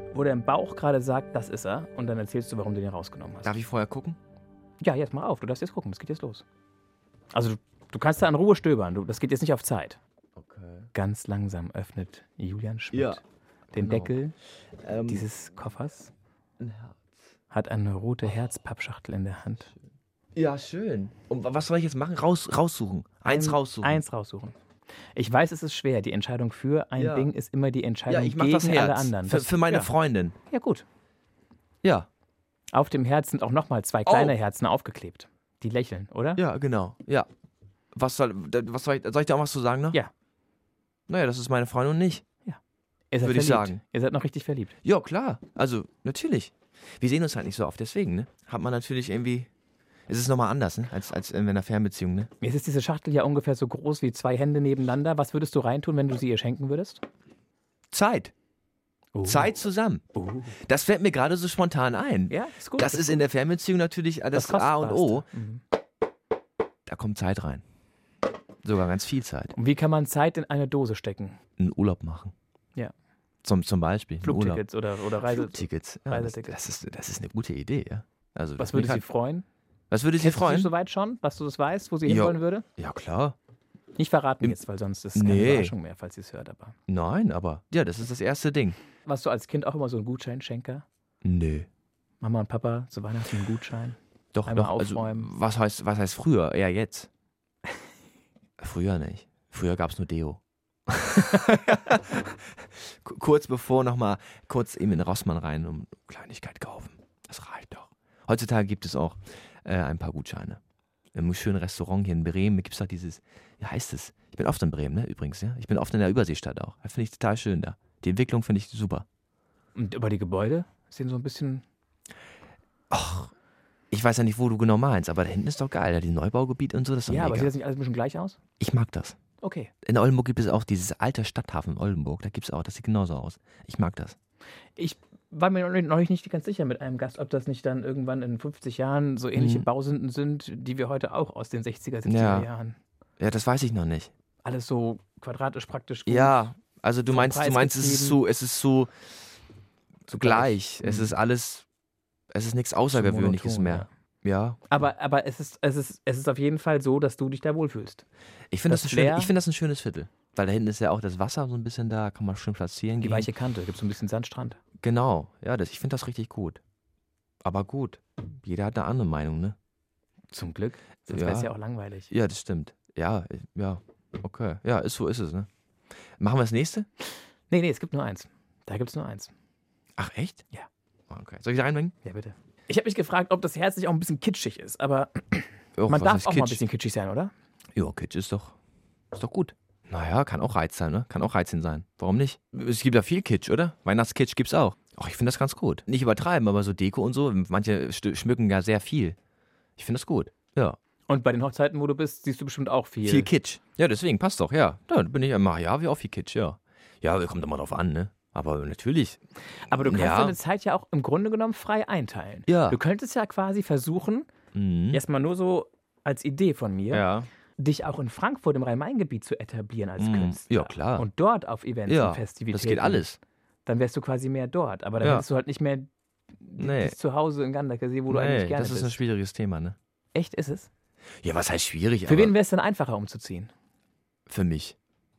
wo dein Bauch gerade sagt, das ist er, und dann erzählst du, warum du den rausgenommen hast. Darf ich vorher gucken? Ja, jetzt mal auf, du darfst jetzt gucken, das geht jetzt los. Also du, du kannst da in Ruhe stöbern, du, das geht jetzt nicht auf Zeit. Okay. Ganz langsam öffnet Julian Schmidt Ja, den genau. Deckel Ähm, dieses Koffers, ein Herz. hat eine rote Herzpappschachtel in der Hand. Ja, schön. Und was soll ich jetzt machen? Raus, raussuchen. Eins Ein- raussuchen. Eins raussuchen. Ich weiß, es ist schwer. Die Entscheidung für ein Ja. Ding ist immer die Ja, Entscheidung ich mach gegen das Herz. alle anderen. Für, Das- für meine ja. Freundin. Ja, gut. Ja. Auf dem Herz sind auch nochmal zwei kleine Oh. Herzen aufgeklebt. Die lächeln, oder? Ja, genau. Ja. Was soll, was soll ich, soll ich da auch was zu sagen noch? Ja. Naja, das ist meine Freundin und nicht. Ihr seid Würde ich verliebt. sagen. Ihr seid noch richtig verliebt. Ja, klar. Also, natürlich. Wir sehen uns halt nicht so oft, deswegen, ne? Hat man natürlich irgendwie. Es ist nochmal anders, ne? Als, als in einer Fernbeziehung, ne? Jetzt ist diese Schachtel ja ungefähr so groß wie zwei Hände nebeneinander. Was würdest du reintun, wenn du sie ihr schenken würdest? Zeit. Oh. Zeit zusammen. Oh. Das fällt mir gerade so spontan ein. Ja, ist gut. Das ist in der Fernbeziehung natürlich das, das A und O. Kostbarste. Mhm. Da kommt Zeit rein. Sogar ganz viel Zeit. Und wie kann man Zeit in eine Dose stecken? Einen Urlaub machen. Ja. Zum, zum Beispiel. einen Urlaub. Flugtickets oder, oder Reise. Flugtickets. Ja, das, Reisetickets. das, ist, das ist eine gute Idee, ja. Also, Was das würde mir sie grad- freuen? Was würde sie Kennst du freuen? sie so weit schon, dass du das weißt, wo sie Ja. hinwollen würde? Ja, klar. Nicht verraten Im- jetzt, weil sonst ist es keine Nee. Überraschung mehr, falls sie es hört. Aber Nein, aber ja, das ist das erste Ding. warst du als Kind auch immer so ein Gutscheinschenker? Nö. Mama und Papa zu Weihnachten einen Gutschein? Doch, Einmal doch. Also, aufräumen. was heißt, was heißt früher? Ja, jetzt. Früher nicht. Früher gab es nur Deo. K- kurz bevor nochmal kurz eben in Rossmann rein und Kleinigkeit kaufen. Das reicht doch. Heutzutage gibt es auch äh, ein paar Gutscheine. Im schönen Restaurant hier in Bremen gibt es doch dieses, wie heißt es? Ich bin oft in Bremen, ne? Übrigens, ja. Ich bin oft in der Überseestadt auch. Das finde ich total schön da. Die Entwicklung finde ich super. Und über die Gebäude sehen so ein bisschen. Ach, ich weiß ja nicht, wo du genau meinst, aber da hinten ist doch geil. Da die Neubaugebiet und so, das ist doch Ja, aber mega. sieht das nicht alles ein bisschen gleich aus? Ich mag das. Okay. In Oldenburg gibt es auch dieses alte Stadthafen Oldenburg. Da gibt es auch, das sieht genauso aus. Ich mag das. Ich war mir noch nicht- noch nicht ganz sicher mit einem Gast, ob das nicht dann irgendwann in fünfzig Jahren so ähnliche Mhm. Bausünden sind, die wir heute auch aus den sechziger, siebziger Ja. Jahren. Ja, das weiß ich noch nicht. Alles so quadratisch praktisch gut. Ja, also du Vom meinst, du Preis meinst, es ist getrieben. so, es ist so, so gleich. Mhm. Es ist alles, es ist nichts So Außergewöhnliches monoton, mehr. ja. Ja. Aber, aber es, ist, es, ist, es ist auf jeden Fall so, dass du dich da wohlfühlst. Ich finde Das das, ein schön, Flair- ich find das ein schönes Viertel. Weil da hinten ist ja auch das Wasser so ein bisschen da, kann man schön platzieren Die gehen. weiche Kante, gibt so ein bisschen Sandstrand. Genau, ja, das, ich finde das richtig gut. Aber gut, jeder hat eine andere Meinung, ne? Zum Glück. Sonst Ja. wäre es ja auch langweilig. Ja, das stimmt. Ja, äh, ja, okay. Ja, ist so ist es, ne? Machen wir das nächste? Nee, nee, es gibt nur eins. Da gibt es nur eins. Ach, echt? Ja. Okay. Soll ich da reinbringen? Ja, bitte. Ich habe mich gefragt, ob das Herz nicht auch ein bisschen kitschig ist, aber Och, man was darf ist auch mal ein Kitsch? bisschen kitschig sein, oder? Ja, Kitsch ist doch, ist doch gut. Naja, kann auch Reiz sein, ne? Kann auch reizend sein. Warum nicht? Es gibt ja viel Kitsch, oder? Weihnachtskitsch gibt's auch. Ach, ich finde das ganz gut. Nicht übertreiben, aber so Deko und so, manche st- schmücken ja sehr viel. Ich finde das gut. Ja. Und bei den Hochzeiten, wo du bist, siehst du bestimmt auch viel. Viel Kitsch. Ja, deswegen passt doch, ja. Da bin ich immer, ja, wie auch viel Kitsch, ja. Ja, kommt immer drauf an, ne? Aber natürlich. Aber du kannst Ja. deine Zeit ja auch im Grunde genommen frei einteilen. Ja. Du könntest ja quasi versuchen, Mhm. erstmal nur so als Idee von mir, Ja. dich auch in Frankfurt im Rhein-Main-Gebiet zu etablieren als Mhm. Künstler. Ja, klar. Und dort auf Events Ja, und Festivitäten. das geht alles. Dann wärst du quasi mehr dort. Aber dann Ja. hättest du halt nicht mehr Nee. das Zuhause in Ganderkesee, wo du eigentlich Nee, gerne das ist bist. ein schwieriges Thema, ne? Echt ist es? Ja, was heißt schwierig? Für aber wen wäre es denn einfacher umzuziehen? Für mich.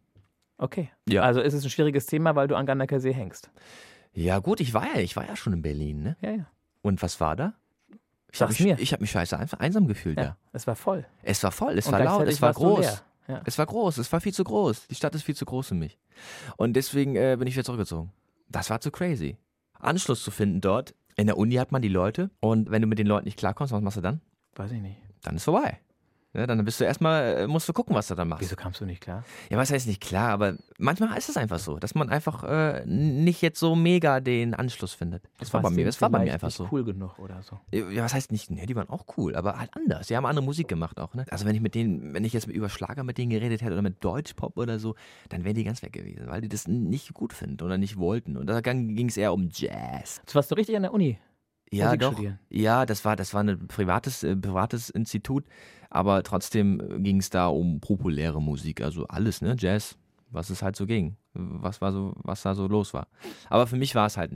Okay. Ja. Also ist es ein schwieriges Thema, weil du an Ganderkesee hängst. Ja, gut, ich war ja, ich war ja schon in Berlin, ne? Ja, ja. Und was war da? Ich habe Sag's mich, mir. ich hab mich scheiße einfach einsam gefühlt, Ja, ja. es war voll. Es war voll, es Und war laut, gleichzeitig es war warst du groß. leer. Ja. Es war groß, es war viel zu groß. Die Stadt ist viel zu groß für mich. Und deswegen äh, bin ich wieder zurückgezogen. Das war zu crazy. Anschluss zu finden dort. In der Uni hat man die Leute und wenn du mit den Leuten nicht klarkommst, was machst du dann? Weiß ich nicht. Dann ist vorbei. Ja, dann bist du erstmal, äh, musst du gucken, was du dann machst. Wieso kamst du nicht klar? Ja, was heißt nicht klar, aber manchmal ist es einfach so, dass man einfach äh, nicht jetzt so mega den Anschluss findet. Das war bei Warst mir, du das war bei mir vielleicht einfach nicht so. cool genug oder so. Ja, was heißt nicht, ne, die waren auch cool, aber halt anders. Die haben andere Musik gemacht auch, ne? Also wenn ich mit denen, wenn ich jetzt über Schlager mit denen geredet hätte oder mit Deutschpop oder so, dann wären die ganz weg gewesen, weil die das nicht gut finden oder nicht wollten. Und da ging es eher um Jazz. Jetzt warst du richtig an der Uni. Ja, Musik doch. studieren. Ja, das war, das war ein privates, äh, privates Institut, aber trotzdem ging es da um populäre Musik, also alles, ne? Jazz, was es halt so ging, was war so, was da so los war. Aber für mich war es halt nichts.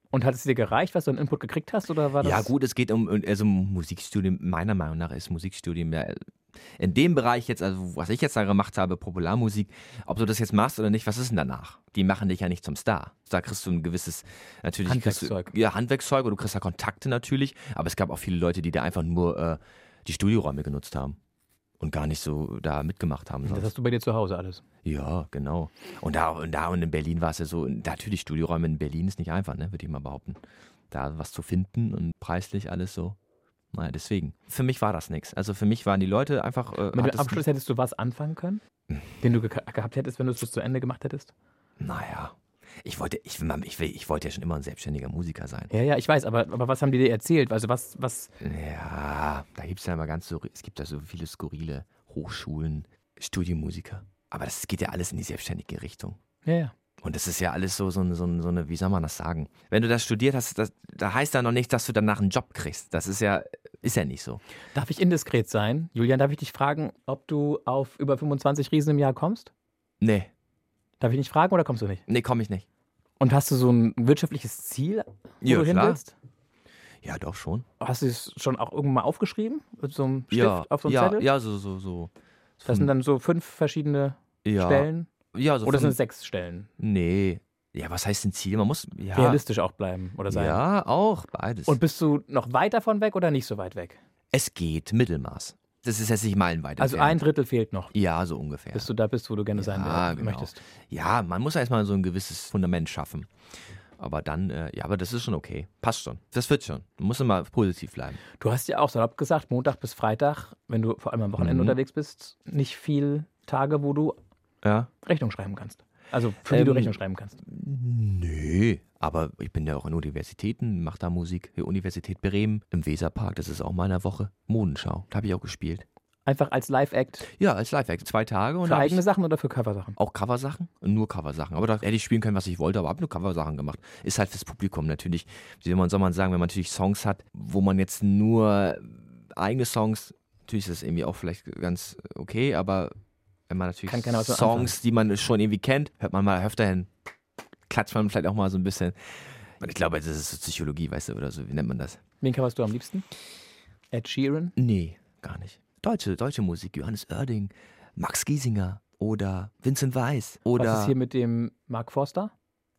Und hat es dir gereicht, was du an Input gekriegt hast? Oder war das Ja gut, es geht um, also Musikstudium, meiner Meinung nach ist Musikstudium ja in dem Bereich jetzt, also was ich jetzt da gemacht habe, Popularmusik, ob du das jetzt machst oder nicht, was ist denn danach? Die machen dich ja nicht zum Star. Da kriegst du ein gewisses, natürlich Handwerkszeug. Kriegst du, ja, Handwerkszeug oder du kriegst da Kontakte natürlich, aber es gab auch viele Leute, die da einfach nur äh, die Studioräume genutzt haben und gar nicht so da mitgemacht haben. Das Sonst. hast du bei dir zu Hause alles. Ja, genau. Und da und da und in Berlin war es ja so, natürlich Studioräume in Berlin ist nicht einfach, ne, würde ich mal behaupten. Da was zu finden und preislich alles so. Naja, deswegen. Für mich war das nichts. Also für mich waren die Leute einfach. Äh, Mit dem Abschluss hättest du was anfangen können, den du ge gehabt hättest, wenn du es bis zu Ende gemacht hättest? Naja. Ich wollte, ich, ich, ich wollte ja schon immer ein selbstständiger Musiker sein. Ja, ja, ich weiß, aber, aber was haben die dir erzählt? Also was, was. Ja, da gibt es ja immer ganz so, es gibt da so viele skurrile Hochschulen, Studiomusiker. Aber das geht ja alles in die selbstständige Richtung. Ja, ja. Und das ist ja alles so, so, eine, so, eine, so eine, wie soll man das sagen? Wenn du das studiert hast, das, da heißt ja noch nicht, dass du danach einen Job kriegst. Das ist ja, ist ja nicht so. Darf ich indiskret sein? Julian, darf ich dich fragen, ob du auf über fünfundzwanzig Riesen im Jahr kommst? Nee. Darf ich nicht fragen oder kommst du nicht? Nee, komm ich nicht. Und hast du so ein wirtschaftliches Ziel, wo Ja, du hin klar. willst? Ja, doch schon. Hast du es schon auch irgendwann mal aufgeschrieben? Mit so einem Stift Ja, auf so einem ja, Zettel? ja, so, so, so. Das sind dann so fünf verschiedene ja, Stellen? Ja, so Oder sind fünf- es sechs Stellen? Nee. Ja, was heißt denn Ziel? Man muss, ja. Realistisch auch bleiben oder sein? Ja, auch, beides. Und bist du noch weit davon weg oder nicht so weit weg? es geht, Mittelmaß. Das ist jetzt nicht meilenweit Also entfernt. ein Drittel fehlt noch, Ja, so ungefähr. bis du da bist, wo du gerne sein Ja, äh, genau. möchtest. Ja, man muss erstmal so ein gewisses Fundament schaffen. Aber dann, äh, ja, aber das ist schon okay. Passt schon. Das wird schon. Man muss immer positiv bleiben. Du hast ja auch salopp gesagt, Montag bis Freitag, wenn du vor allem am Wochenende Mhm. unterwegs bist, nicht viel Tage, wo du Ja. Rechnung schreiben kannst. Also für die du Ähm, Rechnung schreiben kannst. Nö, aber ich bin ja auch in Universitäten, mache da Musik. Die Universität Bremen im Weserpark, das ist auch mal in der Woche. Modenschau, da habe ich auch gespielt. Einfach als Live-Act Ja, als Live-Act, zwei Tage. Und für da hab eigene ich Sachen oder für Coversachen? auch Coversachen, nur Coversachen. Aber da hätte ich spielen können, was ich wollte, aber habe nur Coversachen gemacht. Ist halt fürs Publikum natürlich, wie soll man soll man sagen, wenn man natürlich Songs hat, wo man jetzt nur eigene Songs, natürlich ist das irgendwie auch vielleicht ganz okay, aber wenn man natürlich Kann keiner was mit Songs, die man schon irgendwie kennt, hört man mal öfter hin, klatscht man vielleicht auch mal so ein bisschen. Und ich glaube, das ist so Psychologie, weißt du, oder so, wie nennt man das? Wen coverst du am liebsten? Ed Sheeran? Nee, gar nicht. Deutsche, deutsche Musik, Johannes Oerding, Max Giesinger oder Vincent Weiss oder... Was ist hier mit dem Mark Forster?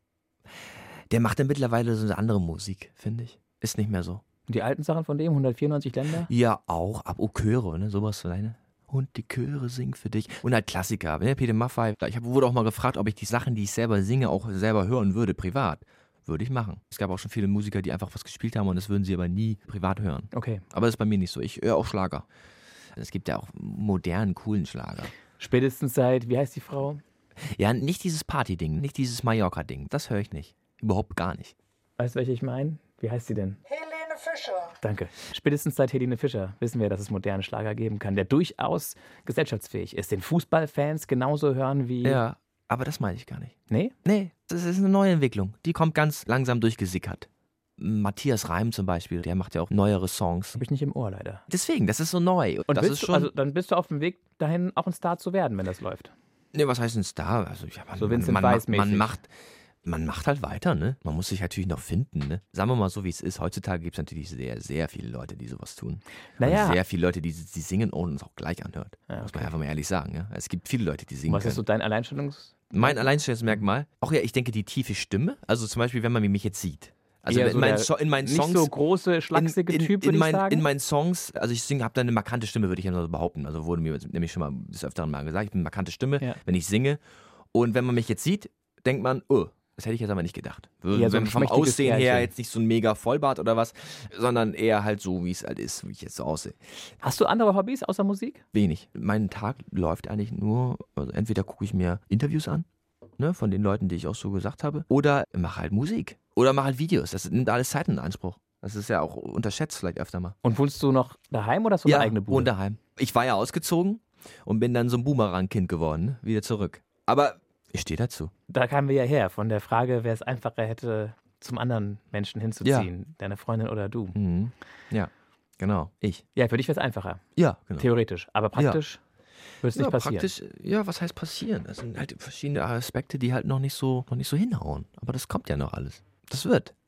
Der macht ja mittlerweile so eine andere Musik, finde ich. Ist nicht mehr so. Und die alten Sachen von dem, hundertvierundneunzig Länder? Ja, auch. Ab oh, Chöre, ne? Sowas alleine. Und die Chöre singen für dich. Und halt Klassiker, ne? Peter Maffay. Ich hab, wurde auch mal gefragt, ob ich die Sachen, die ich selber singe, auch selber hören würde, privat. Würde ich machen. Es gab auch schon viele Musiker, die einfach was gespielt haben und das würden sie aber nie privat hören. Okay. Aber das ist bei mir nicht so. Ich höre auch Schlager. Es gibt ja auch modernen, coolen Schlager. Spätestens seit, wie heißt die Frau? Ja, nicht dieses Party-Ding, nicht dieses Mallorca-Ding. Das höre ich nicht. Überhaupt gar nicht. Weißt du, welche ich meine? Wie heißt sie denn? Helene Fischer. Danke. Spätestens seit Helene Fischer wissen wir, dass es modernen Schlager geben kann, der durchaus gesellschaftsfähig ist. Den Fußballfans genauso hören wie... Ja, aber das meine ich gar nicht. Nee? Nee, das ist eine neue Entwicklung. Die kommt ganz langsam durchgesickert. Matthias Reim zum Beispiel, der macht ja auch neuere Songs. Habe ich nicht im Ohr leider. Deswegen, das ist so neu. Und das willst ist du, schon. also dann bist du auf dem Weg dahin, auch ein Star zu werden, wenn das läuft. Nee, was heißt ein Star? Also, ja, man, So Vincent man, man, Weiss-mäßig. man macht. Man macht halt weiter, ne? Man muss sich natürlich noch finden, ne? Sagen wir mal so, wie es ist. Heutzutage gibt es natürlich sehr, sehr viele Leute, die sowas tun. Naja. Und sehr viele Leute, die, die singen und uns auch gleich anhört. Ja, Muss okay. man einfach mal ehrlich sagen, ja? Es gibt viele Leute, die singen Was können. ist so dein Alleinstellungs... Mein Alleinstellungsmerkmal, auch ja, ich denke, die tiefe Stimme. Also zum Beispiel, wenn man mich jetzt sieht. Also Eher in, so meinen der so, in meinen Nicht Songs. so große, schlachsige in, in, Typ, in, würde ich mein, sagen. in meinen Songs, also ich singe, habe da eine markante Stimme, würde ich ja so behaupten. Also wurde mir nämlich schon mal des Öfteren mal gesagt, ich bin eine markante Stimme, Ja. wenn ich singe. Und wenn man mich jetzt sieht, denkt man, oh, das hätte ich jetzt aber nicht gedacht. Eher so ein Wenn vom schmächtiges Aussehen her Kerlchen. jetzt nicht so ein mega Vollbart oder was, sondern eher halt so, wie es halt ist, wie ich jetzt so aussehe. Hast du andere Hobbys außer Musik? Wenig. Mein Tag läuft eigentlich nur, also entweder gucke ich mir Interviews an, ne, von den Leuten, die ich auch so gesagt habe, oder mache halt Musik. Oder mache halt Videos. Das nimmt alles Zeit in Anspruch. Das ist ja auch unterschätzt vielleicht öfter mal. Und wohnst du noch daheim oder hast du ja, eine eigene Bude? wohne daheim. Ich war ja ausgezogen und bin dann so ein Boomerang-Kind geworden, ne? Wieder zurück. Aber ich stehe dazu. Da kamen wir ja her, von der Frage, wer es einfacher hätte, zum anderen Menschen hinzuziehen. Deine Freundin oder du. Mhm. Ja, genau. Ich. Ja, für dich wäre es einfacher, Ja, genau. theoretisch. Aber praktisch würde es Ja, nicht passieren. praktisch, ja, was heißt passieren? Das sind halt verschiedene Aspekte, die halt noch nicht so, noch nicht so hinhauen. Aber das kommt ja noch alles. Das wird.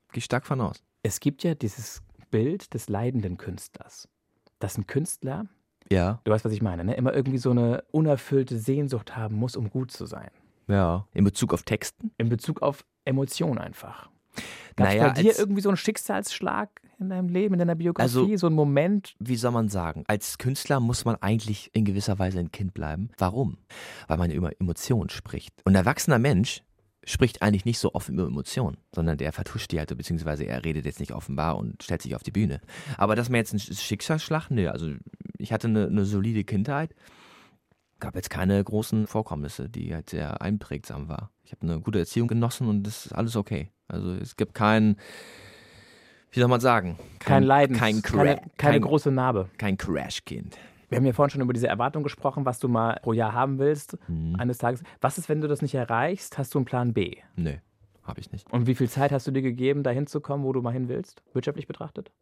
Gehe ich stark von aus. Es gibt ja dieses Bild des leidenden Künstlers. Dass ein Künstler, Ja. du weißt, was ich meine, ne? immer irgendwie so eine unerfüllte Sehnsucht haben muss, um gut zu sein. Ja. In Bezug auf Texten? In Bezug auf Emotionen einfach. Gab es Naja, bei dir als- irgendwie so einen Schicksalsschlag in deinem Leben, in deiner Biografie, Also- so einen Moment? Wie soll man sagen? Als Künstler muss man eigentlich in gewisser Weise ein Kind bleiben. Warum? Weil man über Emotionen spricht. Und ein erwachsener Mensch spricht eigentlich nicht so offen über Emotionen, sondern der vertuscht die halt, beziehungsweise er redet jetzt nicht offenbar und stellt sich auf die Bühne. Aber dass man jetzt einen Schicksalsschlag, ne, also ich hatte eine, eine solide Kindheit, gab jetzt keine großen Vorkommnisse, die halt sehr einprägsam war. Ich habe eine gute Erziehung genossen und das ist alles okay. Also es gibt keinen, wie soll man sagen? Kein Leiden, kein Cra- keine, keine kein, große Narbe. kein Crash-Kind. Wir haben ja vorhin schon über diese Erwartung gesprochen, was du mal pro Jahr haben willst, Mhm. eines Tages. Was ist, wenn du das nicht erreichst? Hast du einen Plan B? Nö, habe ich nicht. Und wie viel Zeit hast du dir gegeben, da hinzukommen, wo du mal hin willst, wirtschaftlich betrachtet?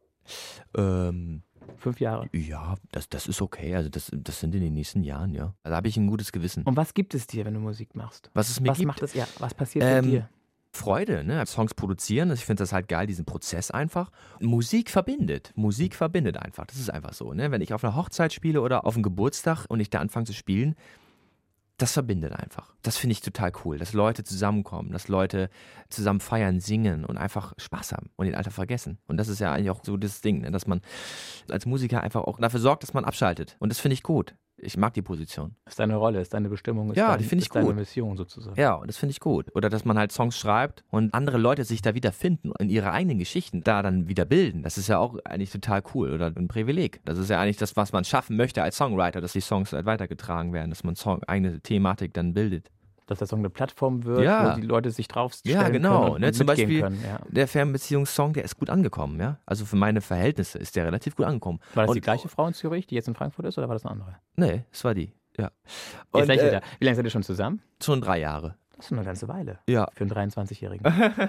Ähm, Fünf Jahre. ja, das, das ist okay. Also das, das sind in den nächsten Jahren, ja. Also da habe ich ein gutes Gewissen. Und was gibt es dir, wenn du Musik machst? Was es mir Was gibt, macht es, ja, was passiert Ähm, mit dir? Freude, ne? Songs produzieren, ich finde das halt geil, diesen Prozess einfach. Musik verbindet, Musik verbindet einfach, das ist einfach so, ne? Wenn ich auf einer Hochzeit spiele oder auf einem Geburtstag und ich da anfange zu spielen, das verbindet einfach. Das finde ich total cool, dass Leute zusammenkommen, dass Leute zusammen feiern, singen und einfach Spaß haben und den Alltag vergessen. Und das ist ja eigentlich auch so das Ding, ne? Dass man als Musiker einfach auch dafür sorgt, dass man abschaltet. Und das finde ich gut. Ich mag die Position. Ist deine Rolle, ist deine Bestimmung, ist, Ja, dein, die finde ich ist deine gut. Mission sozusagen. Ja, und das finde ich gut. Oder dass man halt Songs schreibt und andere Leute sich da wieder finden und ihre eigenen Geschichten da dann wieder bilden. Das ist ja auch eigentlich total cool oder ein Privileg. Das ist ja eigentlich das, was man schaffen möchte als Songwriter, dass die Songs halt weitergetragen werden, dass man Song, eigene Thematik dann bildet. Dass der Song eine Plattform wird, Ja. wo die Leute sich draufstellen Ja, genau. können und, Ne, und zum mitgehen Beispiel können. Ja. der Fernbeziehungssong, der ist gut angekommen, ja. Also für meine Verhältnisse ist der relativ gut angekommen. War das und, die gleiche Frau in Zürich, die jetzt in Frankfurt ist, oder war das eine andere? Nee, es war die, ja. Jetzt Und, lächelt äh, er. Wie lange seid ihr schon zusammen? schon drei Jahre. Das ist schon eine ganze Weile. Ja. Für einen dreiundzwanzigjährigen.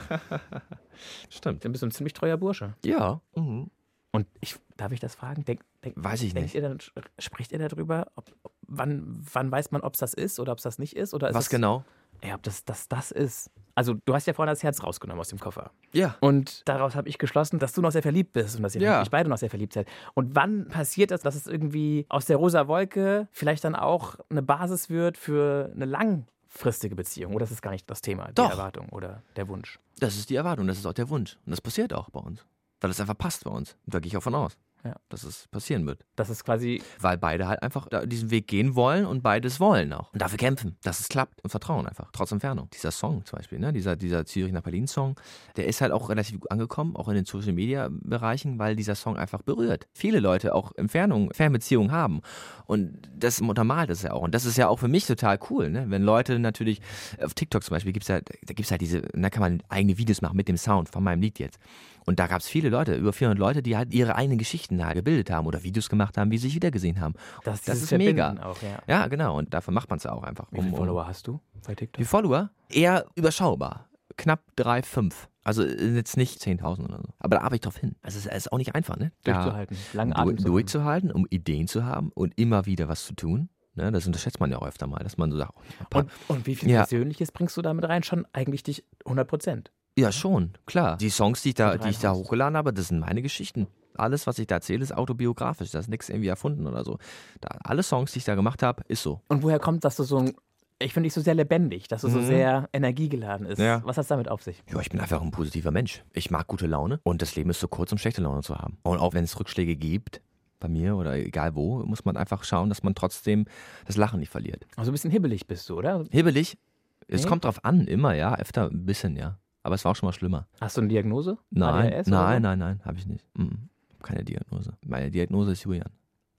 Stimmt. Du bist ein ziemlich treuer Bursche. Ja. Mhm. Und ich, darf ich das fragen? Denk, denk, Weiß ich denkt nicht. ihr dann, spricht ihr darüber? Ob, ob, wann, wann weiß man, ob es das ist oder ob es das nicht ist? Oder ist Was das, genau? Ja, ob das, das das ist. Also, du hast ja vorhin das Herz rausgenommen aus dem Koffer. Ja. Und daraus habe ich geschlossen, dass du noch sehr verliebt bist und dass ihr Ja. wirklich beide noch sehr verliebt seid. Und wann passiert das, dass es irgendwie aus der rosa Wolke vielleicht dann auch eine Basis wird für eine langfristige Beziehung? Oder ist es gar nicht das Thema, die Doch. Erwartung oder der Wunsch? Das ist die Erwartung, das ist auch der Wunsch. Und das passiert auch bei uns. Weil es einfach passt bei uns. Und da gehe ich auch von aus, Ja. dass es passieren wird. Das ist quasi, Weil beide halt einfach da diesen Weg gehen wollen und beides wollen auch. Und dafür kämpfen, dass es klappt und vertrauen einfach. Trotz Entfernung. Dieser Song zum Beispiel, ne? dieser, dieser Zürich nach Berlin Song, der ist halt auch relativ gut angekommen, auch in den Social Media Bereichen, weil dieser Song einfach berührt. Viele Leute auch Entfernung, Fernbeziehungen haben. Und das untermalt es ja auch. Und das ist ja auch für mich total cool, ne? Wenn Leute natürlich, auf TikTok zum Beispiel, gibt's ja, da gibt es halt diese, da kann man eigene Videos machen mit dem Sound von meinem Lied jetzt. Und da gab es viele Leute, über vierhundert Leute, die halt ihre eigenen Geschichten da gebildet haben oder Videos gemacht haben, wie sie sich wiedergesehen haben. das, Das dieses ist mega. Verbinden Auch, ja. Ja, genau. Und dafür macht man es ja auch einfach. Wie viele Follower hast du bei TikTok? Die Follower? Eher überschaubar. Knapp drei, fünf. Also jetzt nicht zehntausend oder so. Aber da arbeite ich drauf hin. Also es ist auch nicht einfach, ne? Durchzuhalten, langen Da Atem zu haben. durchzuhalten, um Ideen zu haben und immer wieder was zu tun. Ne? Das unterschätzt man ja auch öfter mal, dass man so sagt, oh, Und, und wie viel Ja. Persönliches bringst du damit rein? Schon eigentlich dich hundert Prozent. ja schon, klar. Die Songs, die ich da, Die du die ich da reinhaust. hochgeladen habe, das sind meine Geschichten. Alles, was ich da erzähle, ist autobiografisch. Das ist nichts irgendwie erfunden oder so. Da, alle Songs, die ich da gemacht habe, ist so. Und woher kommt, dass du so ein, ich finde dich so sehr lebendig, dass du so Mhm. sehr energiegeladen ist. Ja. Was hat es damit auf sich? Ja, ich bin einfach ein positiver Mensch. Ich mag gute Laune und das Leben ist so kurz, um schlechte Laune zu haben. Und auch wenn es Rückschläge gibt, bei mir oder egal wo, muss man einfach schauen, dass man trotzdem das Lachen nicht verliert. Also ein bisschen hibbelig bist du, oder? Hibbelig, es Nee? kommt drauf an, immer, ja, öfter ein bisschen, ja. Aber es war auch schon mal schlimmer. Hast du eine Diagnose? Nein, A D H S oder nein, so? nein, nein, habe ich nicht. Mhm. Keine Diagnose. Meine Diagnose ist Julian.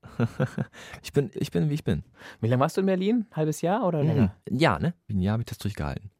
ich, bin, ich bin, wie ich bin. Wie lange warst du in Berlin? Ein halbes Jahr oder länger? Mhm. Ja, ne? Ein Jahr habe ich das durchgehalten.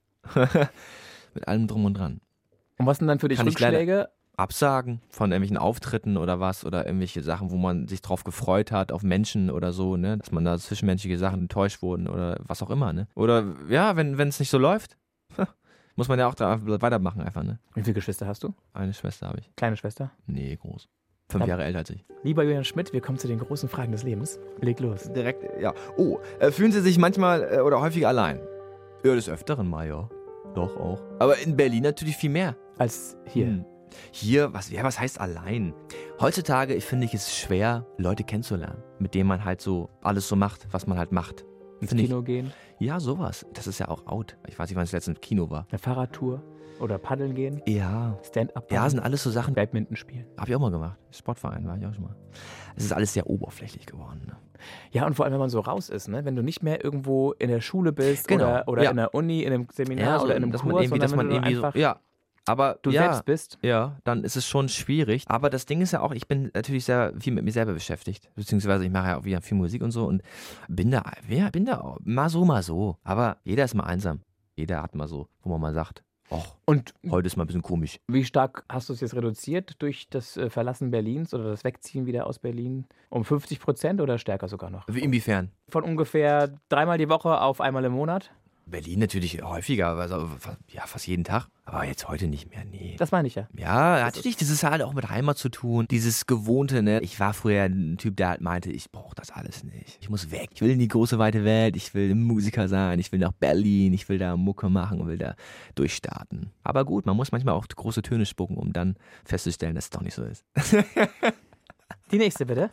Mit allem drum und dran. Und was sind dann für dich Kann ich leider- Rückschläge? Absagen von irgendwelchen Auftritten oder was oder irgendwelche Sachen, wo man sich drauf gefreut hat, auf Menschen oder so, ne, dass man da zwischenmenschliche Sachen enttäuscht wurden oder was auch immer, ne. Oder ja, wenn wenn es nicht so läuft, muss man ja auch da weitermachen einfach, ne. Wie viele Geschwister hast du? Eine Schwester habe ich. Kleine Schwester? Nee, groß. Fünf Ja. Jahre älter als ich. Lieber Julian Schmidt, wir kommen zu den großen Fragen des Lebens. Leg los. Direkt, ja. Oh, äh, fühlen Sie sich manchmal äh, oder häufig allein? Ja, des Öfteren mal, ja. Doch, auch. Aber in Berlin natürlich viel mehr. Als hier. Hm. Hier, was, ja, was heißt allein? Heutzutage, ich finde ich, es schwer, Leute kennenzulernen, mit denen man halt so alles so macht, was man halt macht. Ins Find Kino ich, gehen, Ja, sowas. Das ist ja auch out. Ich weiß nicht, wann ich das letzte im Kino war. eine Fahrradtour oder paddeln gehen, Ja. Stand-up, Ja, sind alles so Sachen. Badminton spielen. Habe ich auch mal gemacht. Sportverein war ich auch schon mal. Es ist alles sehr oberflächlich geworden. Ne? Ja, und vor allem, wenn man so raus ist, ne? Wenn du nicht mehr irgendwo in der Schule bist Genau, oder, oder ja. in der Uni, in einem Seminar Ja, so, oder in einem dass Kurs, man irgendwie, dass sondern man wenn du irgendwie einfach so, ja, aber du ja, selbst bist. ja, dann ist es schon schwierig. Aber das Ding ist ja auch, ich bin natürlich sehr viel mit mir selber beschäftigt, beziehungsweise ich mache ja auch wieder viel Musik und so und bin da, ja, bin da auch, mal so, mal so. Aber jeder ist mal einsam. Jeder hat mal so, wo man mal sagt, ach, Und heute ist mal ein bisschen komisch. wie stark hast du es jetzt reduziert durch das äh, Verlassen Berlins oder das Wegziehen wieder aus Berlin? Um fünfzig Prozent oder stärker sogar noch? Inwiefern? Von ungefähr dreimal die Woche auf einmal im Monat? Berlin natürlich häufiger, also ja, fast jeden Tag. Aber jetzt heute nicht mehr, nee. Das meine ich ja. Ja, natürlich, das ist halt auch mit Heimat zu tun. Dieses Gewohnte, ne? Ich war früher ein Typ, der halt meinte, ich brauche das alles nicht. Ich muss weg. Ich will in die große, weite Welt. Ich will Musiker sein. Ich will nach Berlin. Ich will da Mucke machen und will da durchstarten. Aber gut, man muss manchmal auch große Töne spucken, um dann festzustellen, dass es doch nicht so ist. Die nächste bitte.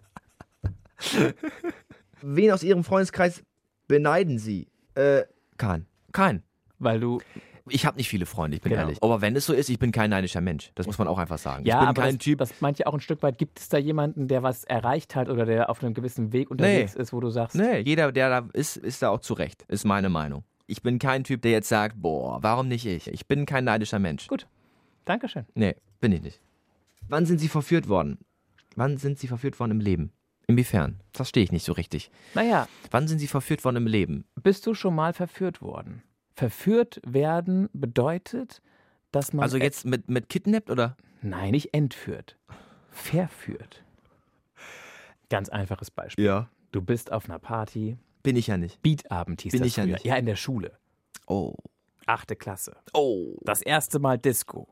Wen aus Ihrem Freundeskreis beneiden Sie? Äh, kein. Kein. Weil du. Ich habe nicht viele Freunde, ich bin Genau. ehrlich. Aber wenn es so ist, ich bin kein neidischer Mensch. Das muss man auch einfach sagen. Ja, ich bin aber kein das, Typ. das meint ja auch ein Stück weit, gibt es da jemanden, der was erreicht hat oder der auf einem gewissen Weg unterwegs ist, wo du sagst, Nee, jeder, der da ist, ist da auch zurecht, ist meine Meinung. Ich bin kein Typ, der jetzt sagt, boah, warum nicht ich? Ich bin kein neidischer Mensch. gut, Dankeschön. Nee, bin ich nicht. Wann sind Sie verführt worden? Wann sind Sie verführt worden im Leben? Inwiefern? Das verstehe ich nicht so richtig. Naja, Wann sind Sie verführt worden im Leben? bist du schon mal verführt worden? Verführt werden bedeutet, dass man. Also jetzt mit, mit kidnappt oder? Nein, nicht entführt. Verführt. Ganz einfaches Beispiel. Ja. Du bist auf einer Party. Bin ich ja nicht. Beatabend hieß Bin das ich ja früher. nicht. Ja, in der Schule. Oh. Achte Klasse. Oh. Das erste Mal Disco.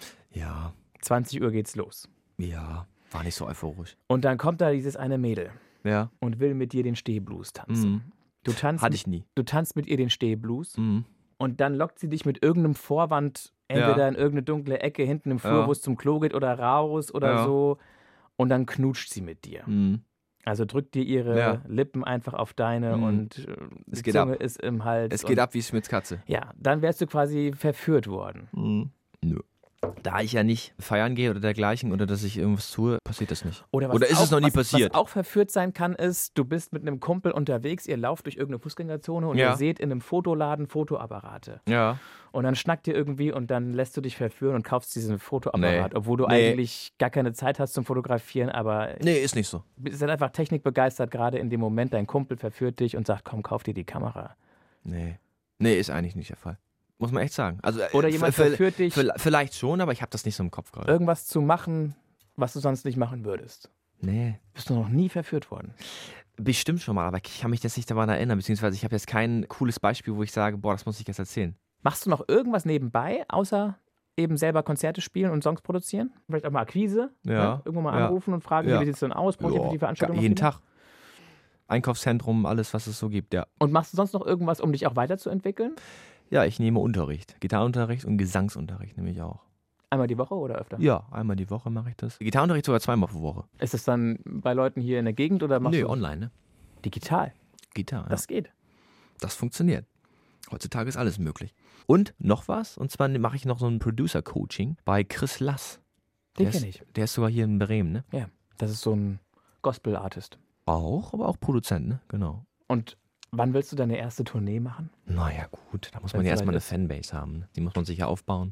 Ja. zwanzig Uhr geht's los. Ja. War nicht so euphorisch. Und dann kommt da dieses eine Mädel Ja. und will mit dir den Stehblues tanzen. Mhm. Du tanzt, Hatte ich nie. du tanzt mit ihr den Stehblues Mhm. und dann lockt sie dich mit irgendeinem Vorwand entweder Ja. in irgendeine dunkle Ecke hinten im Flur, Ja. wo es zum Klo geht oder raus oder Ja. so und dann knutscht sie mit dir. Mhm. Also drückt dir ihre Ja. Lippen einfach auf deine Mhm. und äh, Es die geht Zunge ab. ist im Hals. Es geht und, ab wie Schmitz Katze. Ja, dann wärst du quasi verführt worden. Mhm. Nö. Da ich ja nicht feiern gehe oder dergleichen oder dass ich irgendwas tue, passiert das nicht. Oder, was Oder ist auch, es noch nie was, passiert? Was auch verführt sein kann, ist, du bist mit einem Kumpel unterwegs, ihr lauft durch irgendeine Fußgängerzone und Ja. ihr seht in einem Fotoladen Fotoapparate. Ja. Und dann schnackt ihr irgendwie und dann lässt du dich verführen und kaufst diesen Fotoapparat, Nee. obwohl du Nee. eigentlich gar keine Zeit hast zum Fotografieren, aber Nee, ist nicht so. du bist halt einfach technikbegeistert, gerade in dem Moment, dein Kumpel verführt dich und sagt, komm, kauf dir die Kamera. Nee. Nee, ist eigentlich nicht der Fall. Muss man echt sagen. Also, äh, Oder jemand v- v- verführt dich, v- Vielleicht schon, aber ich habe das nicht so im Kopf gerade. irgendwas zu machen, was du sonst nicht machen würdest. Nee. Bist du noch nie verführt worden? Bestimmt schon mal, aber ich kann mich jetzt nicht daran erinnern, beziehungsweise ich habe jetzt kein cooles Beispiel, wo ich sage, boah, das muss ich jetzt erzählen. Machst du noch irgendwas nebenbei, außer eben selber Konzerte spielen und Songs produzieren? Vielleicht auch mal Akquise? Ja, Ne? Irgendwo mal ja. anrufen und fragen, Ja. wie sieht es denn aus? Braucht ihr für die Veranstaltung noch jeden jemanden? Tag. Einkaufszentrum, alles, was es so gibt, ja. Und machst du sonst noch irgendwas, um dich auch weiterzuentwickeln? Ja, ich nehme Unterricht. Gitarrenunterricht und Gesangsunterricht nehme ich auch. Einmal die Woche oder öfter? Ja, einmal die Woche mache ich das. Gitarrenunterricht sogar zweimal pro Woche. Ist das dann bei Leuten hier in der Gegend oder machst Nee, du online, ne? digital? Gitarre. Das Das, geht. das funktioniert. Heutzutage ist alles möglich. Und noch was, und zwar mache ich noch so ein Producer-Coaching bei Chris Lass. Den Der kenne ist, ich. Der ist sogar hier in Bremen, ne? Ja, das ist so ein Gospel-Artist. Auch, aber auch Produzent, ne? Genau. Und wann willst du deine erste Tournee machen? Naja, gut, da muss Wenn's man ja erstmal eine soweit Fanbase haben. Ne? Die muss man sich ja aufbauen.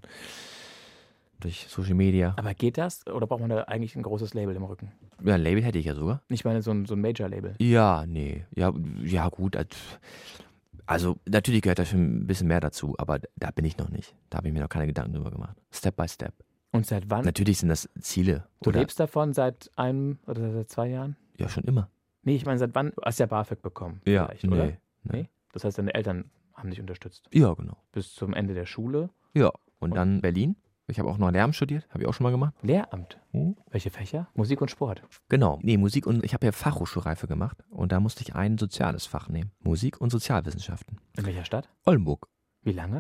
Durch Social Media. Aber geht das? Oder braucht man da eigentlich ein großes Label im Rücken? Ja, ein Label hätte ich ja sogar. Ich meine, so ein, so ein Major-Label. Ja, nee. Ja, ja gut. Also, natürlich gehört da schon ein bisschen mehr dazu, aber da bin ich noch nicht. Da habe ich mir noch keine Gedanken drüber gemacht. Step by step. Und seit wann? Natürlich sind das Ziele. Du oder? lebst davon seit einem oder seit zwei Jahren? Ja, schon immer. Nee, ich meine, seit wann? Du hast ja BAföG bekommen. Ja, vielleicht, nee, oder? nee. Nee? Das heißt, deine Eltern haben dich unterstützt. Ja, genau. Bis zum Ende der Schule. Ja, und, Und- dann Berlin. Ich habe auch noch Lehramt studiert, habe ich auch schon mal gemacht. Lehramt. Hm? Welche Fächer? Musik und Sport. Genau. Nee, Musik und ich habe ja Fachhochschulreife gemacht und da musste ich ein soziales Fach nehmen. Musik und Sozialwissenschaften. In welcher Stadt? Oldenburg. Wie lange?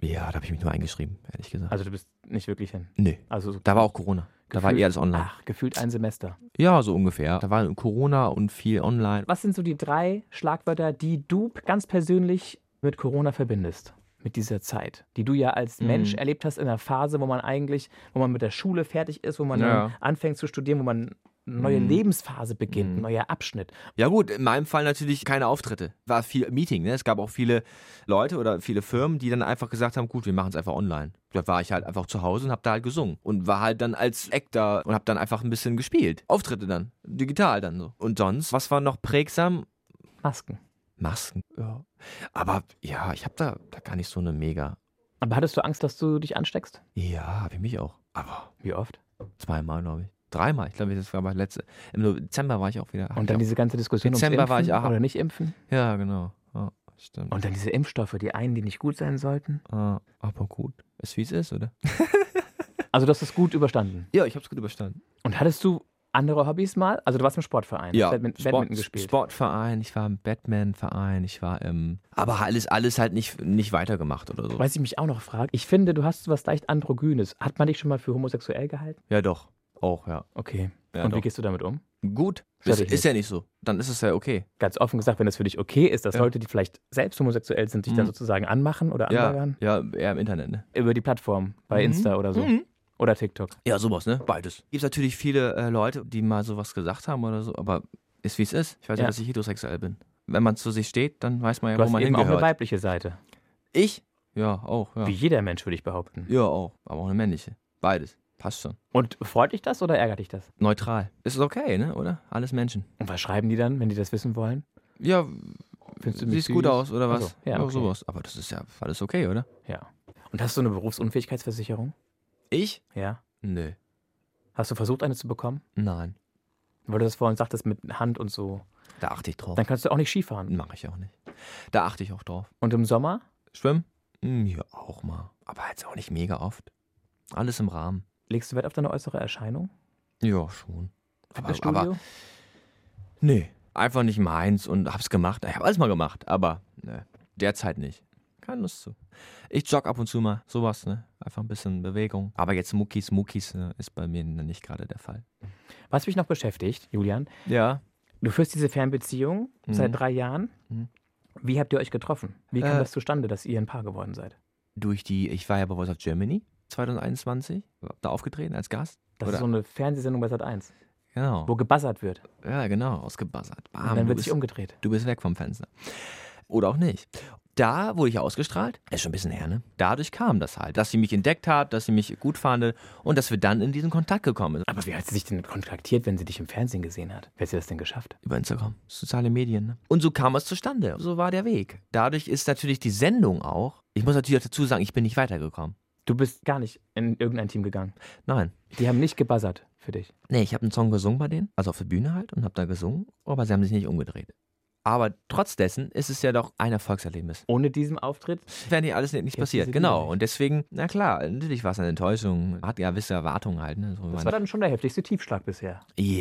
Ja, da habe ich mich nur eingeschrieben, ehrlich gesagt. Also du bist nicht wirklich hin? Nee, Also so da war auch Corona. Da war gefühlt- eh alles online. Ach, gefühlt ein Semester. Ja, so ungefähr. Da war Corona und viel online. Was sind so die drei Schlagwörter, die du ganz persönlich mit Corona verbindest? Mit dieser Zeit, die du ja als Mhm. Mensch erlebt hast in einer Phase, wo man eigentlich, wo man mit der Schule fertig ist, wo man Ja. dann anfängt zu studieren, wo man eine neue Mhm. Lebensphase beginnt, Mhm. ein neuer Abschnitt. Ja gut, in meinem Fall natürlich keine Auftritte. War viel Meeting, ne? Es gab auch viele Leute oder viele Firmen, die dann einfach gesagt haben, gut, wir machen es einfach online. Da war ich halt einfach zu Hause und hab da halt gesungen. Und war halt dann als Act da und hab dann einfach ein bisschen gespielt. Auftritte dann, digital dann so. Und sonst, was war noch prägsam? Masken. Masken, ja. Aber ja, ich hab da, da gar nicht so eine mega... Aber hattest du Angst, dass du dich ansteckst? Ja, hab ich mich auch. Aber Wie oft? zweimal, glaube ich. Dreimal. Ich glaube, das war aber letzte. Im Dezember war ich auch wieder. Und dann ich diese ganze Diskussion ums Dezember Impfen war ich auch- oder nicht impfen? auch, ja, genau. Ja, stimmt. Und dann diese Impfstoffe, die einen, die nicht gut sein sollten. Ah, aber gut. Ist wie es ist, oder? Also du hast es gut überstanden. Ja, ich hab's gut überstanden. Und hattest du andere Hobbys mal? Also du warst im Sportverein, Ja, hast Badminton, Sport, Badminton gespielt. Sportverein, ich war im Batman-Verein, ich war im. Aber alles, alles halt nicht, nicht weitergemacht oder so. Was ich mich auch noch frage, ich finde, du hast so was leicht Androgynes. Hat man dich schon mal für homosexuell gehalten? Ja, doch. Auch, ja. Okay. Ja, Und doch. wie gehst du damit um? Gut. Stört Das dich ist ja nicht so. Dann ist es ja okay. Ganz offen gesagt, wenn das für dich okay ist, dass Ja. Leute, die vielleicht selbst homosexuell sind, dich dann Mhm. sozusagen anmachen oder Ja, anbaggern? ja, eher im Internet, ne? Über die Plattform, bei Mhm. Insta oder so. Mhm. Oder TikTok. Ja, sowas, ne? Beides. Gibt natürlich viele äh, Leute, die mal sowas gesagt haben oder so, aber ist wie es ist. Ich weiß ja, Ja. dass ich heterosexuell bin. Wenn man zu sich steht, dann weiß man ja, Du wo hast man eben auch eine hingehört. weibliche Seite. Ich? Ja, auch, ja. Wie jeder Mensch, würde ich behaupten. Ja, auch. Aber auch eine männliche. Beides. Passt schon. Und freut dich das oder ärgert dich das? Neutral. Ist okay, ne? Oder? Alles Menschen. Und was schreiben die dann, wenn die das wissen wollen? Ja, Findest du mich siehst gut süß? aus, oder Ach was? so, ja, okay. sowas. Aber das ist ja alles okay, oder? Ja. Und hast du eine Berufsunfähigkeitsversicherung? Ich? Ja. Nö. Hast du versucht, eine zu bekommen? Nein. Weil du das vorhin sagtest mit Hand und so. Da achte ich drauf. Dann kannst du auch nicht Skifahren. Mache ich auch nicht. Da achte ich auch drauf. Und im Sommer? Schwimmen? Hm, ja, auch mal. Aber jetzt auch nicht mega oft. Alles im Rahmen. Legst du Wert auf deine äußere Erscheinung? Ja, schon. Aber, Fitnessstudio? aber nee, einfach nicht meins und hab's gemacht. Ich hab alles mal gemacht, aber ne, derzeit nicht. Keine Lust zu. Ich jogge ab und zu mal, sowas, ne? Einfach ein bisschen Bewegung. Aber jetzt Muckis, Muckis ne, ist bei mir nicht gerade der Fall. Was mich noch beschäftigt, Julian, Ja. du führst diese Fernbeziehung Mhm. seit drei Jahren. Mhm. Wie habt ihr euch getroffen? Wie kam Äh, das zustande, dass ihr ein Paar geworden seid? Durch die, ich war ja bei Voice of Germany zwanzig einundzwanzig, hab da aufgetreten als Gast. Das Oder- ist so eine Fernsehsendung bei Sat eins, Genau. wo gebuzzert wird. Ja, genau, ausgebuzzert. Bam, Und dann du wird bist- sich umgedreht. Du bist weg vom Fenster. Oder auch nicht. Da wurde ich ausgestrahlt. Ist schon ein bisschen her, ne? Dadurch kam das halt. Dass sie mich entdeckt hat, dass sie mich gut fand und dass wir dann in diesen Kontakt gekommen sind. Aber wie hat sie sich denn kontaktiert, wenn sie dich im Fernsehen gesehen hat? Wie hat sie das denn geschafft? Über Instagram, soziale Medien, ne? Und so kam es zustande. So war der Weg. Dadurch ist natürlich die Sendung auch, ich muss natürlich auch dazu sagen, ich bin nicht weitergekommen. Du bist gar nicht in irgendein Team gegangen. Nein. Die haben nicht gebuzzert für dich. Nee, ich habe einen Song gesungen bei denen, also auf der Bühne halt, und habe da gesungen, aber sie haben sich nicht umgedreht. Aber trotz dessen ist es ja doch ein Erfolgserlebnis. Ohne diesen Auftritt? Wäre nicht alles nicht Jetzt passiert, diese genau. Liebe. Und deswegen, na klar, natürlich war es eine Enttäuschung. Hat ja gewisse Erwartungen halt. Ne? So Das meine- war dann schon der heftigste Tiefschlag bisher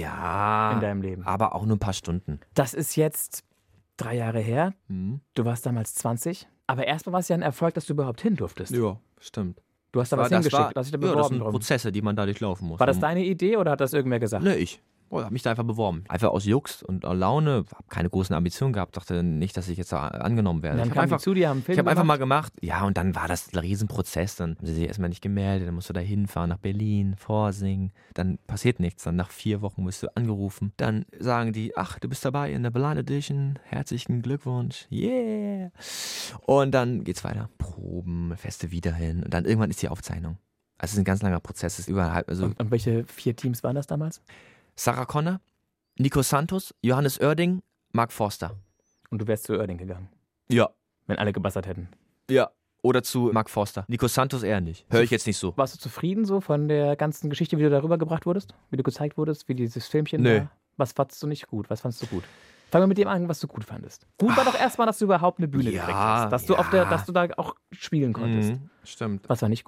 ja, in deinem Leben. aber auch nur ein paar Stunden. Das ist jetzt drei Jahre her. Mhm. Du warst damals zwanzig. Aber erstmal war es ja ein Erfolg, dass du überhaupt hin durftest. Ja, stimmt. Du hast da was das hingeschickt, war, du hast dich da ja, das beworben sind drum. Prozesse, die man da durchlaufen muss. War das Um- deine Idee oder hat das irgendwer gesagt? Ne, ich. Oh, hab mich da einfach beworben. Einfach aus Jux und aus Laune. Hab keine großen Ambitionen gehabt. Dachte nicht, dass ich jetzt da angenommen werde. Und dann ich hab kamen einfach, die zu dir, haben einen Film ich habe einfach gemacht. mal gemacht. Ja, und dann war das ein Riesenprozess. Dann haben sie sich erstmal nicht gemeldet. Dann musst du da hinfahren nach Berlin, vorsingen. Dann passiert nichts. Dann nach vier Wochen wirst du angerufen. Dann sagen die, ach, du bist dabei in der Blind Edition. Herzlichen Glückwunsch. Yeah. Und dann geht's weiter. Proben, Feste wieder hin. Und dann irgendwann ist die Aufzeichnung. Also es ist ein ganz langer Prozess. Es ist überhalb, also Und, und welche vier Teams waren das damals? Sarah Connor, Nico Santos, Johannes Oerding, Mark Forster. Und du wärst zu Oerding gegangen, Ja. wenn alle gebassert hätten. Ja. Oder zu Mark Forster. Nico Santos eher nicht. Höre ich jetzt nicht so. Warst du zufrieden so von der ganzen Geschichte, wie du darüber gebracht wurdest? Wie du gezeigt wurdest? Wie dieses Filmchen Nö. war? Was fandst du nicht gut? Was fandst du gut? Fangen wir mit dem an, was du gut fandest. Gut war doch erstmal, dass du überhaupt eine Bühne Ja, gekriegt hast. Dass du, auf ja. der, dass du da auch spielen konntest. Mhm, stimmt. Was war nicht gut?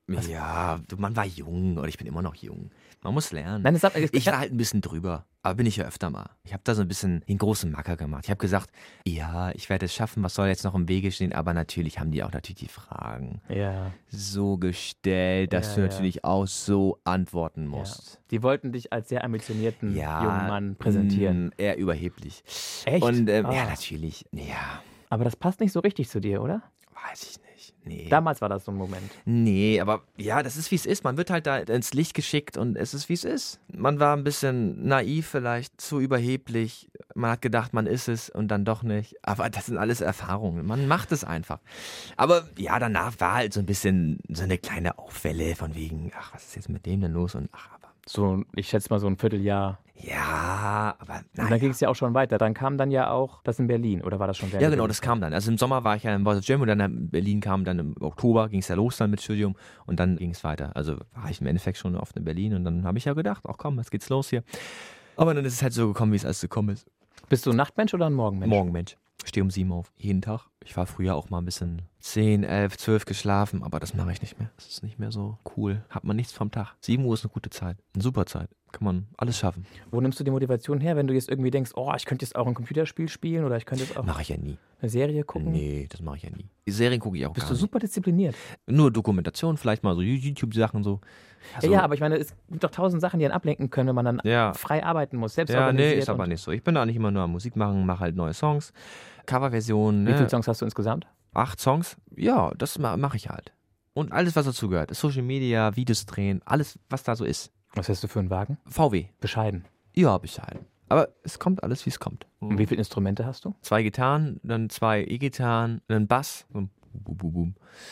Ja, du, man war jung oder ich bin immer noch jung. Man muss lernen. Nein, das hat, das, ich war halt ein bisschen drüber, aber bin ich ja öfter mal. Ich habe da so ein bisschen den großen Macker gemacht. Ich habe gesagt, ja, ich werde es schaffen, was soll jetzt noch im Wege stehen? Aber natürlich haben die auch natürlich die Fragen ja. so gestellt, dass Ja, du ja. natürlich auch so antworten musst. Ja. Die wollten dich als sehr ambitionierten Ja, jungen Mann präsentieren. mh, eher überheblich. Echt? Und ähm, Ah. ja, natürlich. Ja, Aber das passt nicht so richtig zu dir, oder? weiß ich nicht. Nee. Damals war das so ein Moment. Nee, aber ja, das ist wie es ist. Man wird halt da ins Licht geschickt und es ist wie es ist. Man war ein bisschen naiv vielleicht, zu überheblich. Man hat gedacht, man ist es und dann doch nicht. Aber das sind alles Erfahrungen. Man macht es einfach. Aber ja, danach war halt so ein bisschen so eine kleine Aufwelle von wegen, ach, was ist jetzt mit dem denn los? Und ach, aber So, ich schätze mal so ein Vierteljahr. ja, aber Und dann naja. ging es ja auch schon weiter. Dann kam dann ja auch das in Berlin. Oder war das schon während Ja, genau, Berlin? das kam dann. Also im Sommer war ich ja in Voice of Germany und dann in Berlin kam dann im Oktober, ging es ja los dann mit Studium und dann ging es weiter. Also war ich im Endeffekt schon oft in Berlin und dann habe ich ja gedacht, ach komm, jetzt geht's los hier. Aber dann ist es halt so gekommen, wie es alles gekommen ist. Bist du ein Nachtmensch oder ein Morgenmensch? Morgenmensch. Ich stehe um sieben auf, jeden Tag. Ich war früher auch mal ein bisschen zehn, elf, zwölf geschlafen, aber das mache ich nicht mehr. Das ist nicht mehr so cool. Hat man nichts vom Tag. sieben Uhr ist eine gute Zeit, eine super Zeit. Kann man alles schaffen. Wo nimmst du die Motivation her, wenn du jetzt irgendwie denkst, oh, ich könnte jetzt auch ein Computerspiel spielen oder ich könnte jetzt auch Mache ich ja nie. eine Serie gucken? Nee, das mache ich ja nie. Die Serien gucke ich auch Bist gar du nicht. super diszipliniert? Nur Dokumentation, vielleicht mal so YouTube-Sachen so. Also, ja, aber ich meine, es gibt doch tausend Sachen, die einen ablenken können, wenn man dann Ja. frei arbeiten muss, selbst Ja, organisiert. nee, ist aber und- nicht so. Ich bin da nicht immer nur am Musik machen, mache halt neue Songs, Coverversionen. Wie Ne? viele Songs hast du insgesamt? Acht Songs? Ja, das ma- mache ich halt. Und alles, was dazu gehört. Social Media, Videos drehen, alles, was da so ist. Was hast du für einen Wagen? V W. Bescheiden. Ja, hab ich halt. Aber es kommt alles, wie es kommt. Und wie viele Instrumente hast du? Zwei Gitarren, dann zwei E-Gitarren, einen Bass, so ein Bum, Bum, Bum.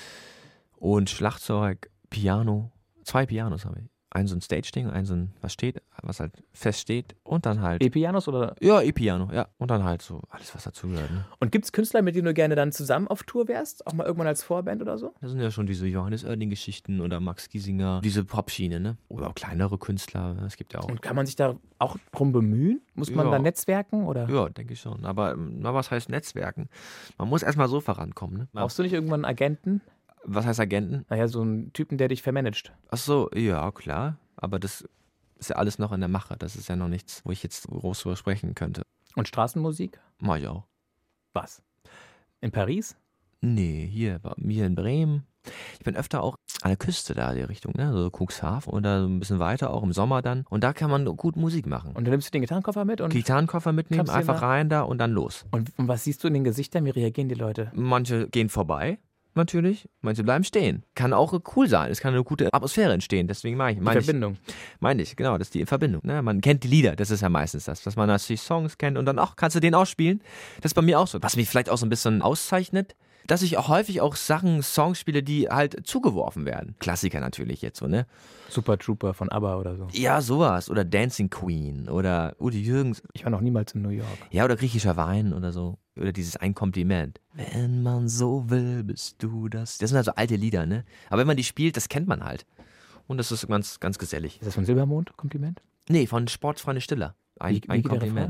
Und Schlagzeug, Piano. Zwei Pianos habe ich. Ein so ein Stage-Ding, ein so ein, was steht, was halt fest steht. Und dann halt. E-Pianos oder? Ja, E-Piano, ja. Und dann halt so alles, was dazugehört. Ne? Und gibt es Künstler, mit denen du gerne dann zusammen auf Tour wärst? Auch mal irgendwann als Vorband oder so? Das sind ja schon diese Johannes Oerding-Geschichten oder Max Giesinger, diese Popschiene, ne? Oder auch kleinere Künstler, es gibt ja auch. Und kann man sich da auch drum bemühen? Muss man Ja. da netzwerken oder? Ja, denke ich schon. Aber ähm, na, was heißt Netzwerken? Man muss erstmal so vorankommen, ne? Brauchst du nicht irgendwann einen Agenten? Was heißt Agenten? Naja, so einen Typen, der dich vermanagt. Ach so, ja, klar. Aber das ist ja alles noch in der Mache. Das ist ja noch nichts, wo ich jetzt groß drüber sprechen könnte. Und Straßenmusik? Mach ich auch. Was? In Paris? Nee, hier, bei mir in Bremen. Ich bin öfter auch an der Küste da, die Richtung, ne? So Cuxhaven oder so ein bisschen weiter, auch im Sommer dann. Und da kann man gut Musik machen. Und dann nimmst du den Gitarrenkoffer mit und, Gitarrenkoffer mitnehmen, Kannst du einfach mal- rein da und dann los. und, und was siehst du in den Gesichtern? Wie reagieren die Leute? Manche gehen vorbei, natürlich. Manche bleiben stehen. Kann auch cool sein. Es kann eine gute Atmosphäre entstehen. Deswegen meine ich, Die meine ich, Verbindung. meine ich, genau, das ist die Verbindung. Ne? Man kennt die Lieder, das ist ja meistens das, dass man natürlich Songs kennt und dann auch, kannst du den ausspielen. Das ist bei mir auch so. Was mich vielleicht auch so ein bisschen auszeichnet, dass ich auch häufig auch Sachen, Songs spiele, die halt zugeworfen werden. Klassiker natürlich jetzt so, ne? Super Trooper von ABBA oder so. Ja, sowas. Oder Dancing Queen oder Ute Jürgens. Ich war noch niemals in New York. Ja, oder griechischer Wein oder so. Oder dieses Ein Kompliment. Wenn man so will, bist du das. Das sind also alte Lieder, ne? Aber wenn man die spielt, das kennt man halt. Und das ist ganz, ganz gesellig. Ist das von Silbermond, Kompliment? Nee, von Sportfreunde Stiller. Ein, Wie- wie ein geht der Kompliment.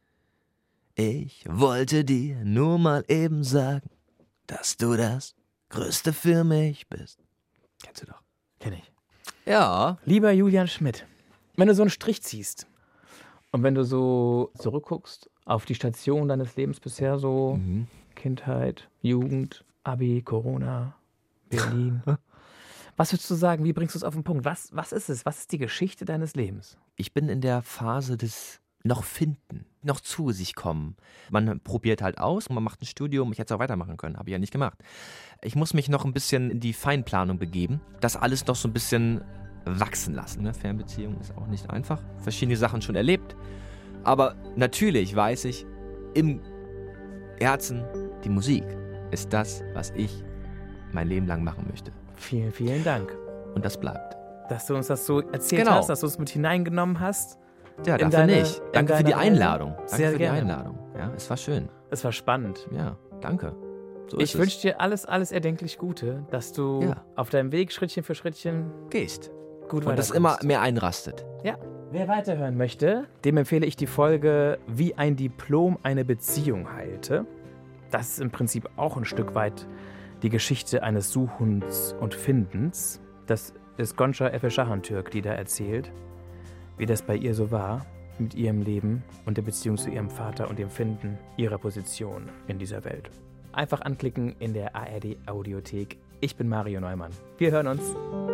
Ich wollte dir nur mal eben sagen, dass du das Größte für mich bist. Kennst du doch. Kenn ich. Ja. Lieber Julian Schmidt, wenn du so einen Strich ziehst und wenn du so zurückguckst auf die Station deines Lebens bisher, so Mhm. Kindheit, Jugend, Abi, Corona, Berlin. Was würdest du sagen, wie bringst du es auf den Punkt? Was, was ist es? Was ist die Geschichte deines Lebens? Ich bin in der Phase des noch finden, noch zu sich kommen. Man probiert halt aus, man macht ein Studium, ich hätte es auch weitermachen können, habe ich ja nicht gemacht. Ich muss mich noch ein bisschen in die Feinplanung begeben, das alles noch so ein bisschen wachsen lassen. Ne? Fernbeziehung ist auch nicht einfach, verschiedene Sachen schon erlebt, aber natürlich weiß ich, im Herzen, die Musik ist das, was ich mein Leben lang machen möchte. Vielen, vielen Dank, Und das bleibt. dass du uns das so erzählt Genau. hast, dass du es mit hineingenommen hast. Ja, In dafür deine- nicht. in Danke für die deine Reise? Einladung. Danke Sehr für gerne. die Einladung. Ja, es war schön. Es war spannend. Ja, danke. So ist Ich es. wünsche dir alles, alles erdenklich Gute, dass du Ja. auf deinem Weg Schrittchen für Schrittchen Gehst. gut Und das weiterkommst. immer mehr einrastet. Ja. Wer weiterhören möchte, dem empfehle ich die Folge Wie ein Diplom eine Beziehung heilte. Das ist im Prinzip auch ein Stück weit die Geschichte eines Suchens und Findens. Das ist Gonca Efe-Şahantürk, die da erzählt, wie das bei ihr so war mit ihrem Leben und der Beziehung zu ihrem Vater und dem Finden ihrer Position in dieser Welt. Einfach anklicken in der A R D-Audiothek. Ich bin Mario Neumann. Wir hören uns.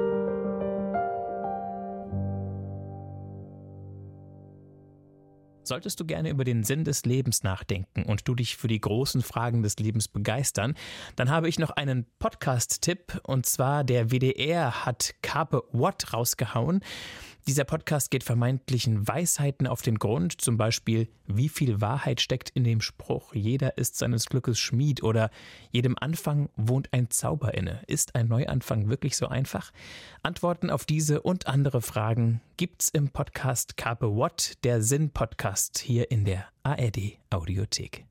Solltest du gerne über den Sinn des Lebens nachdenken und du dich für die großen Fragen des Lebens begeistern, dann habe ich noch einen Podcast-Tipp, und zwar der W D R hat Carpe What rausgehauen. Dieser Podcast geht vermeintlichen Weisheiten auf den Grund, zum Beispiel, wie viel Wahrheit steckt in dem Spruch, jeder ist seines Glückes Schmied, oder jedem Anfang wohnt ein Zauber inne. Ist ein Neuanfang wirklich so einfach? Antworten auf diese und andere Fragen gibt's im Podcast Carpe What, der Sinn-Podcast, hier in der A R D-Audiothek.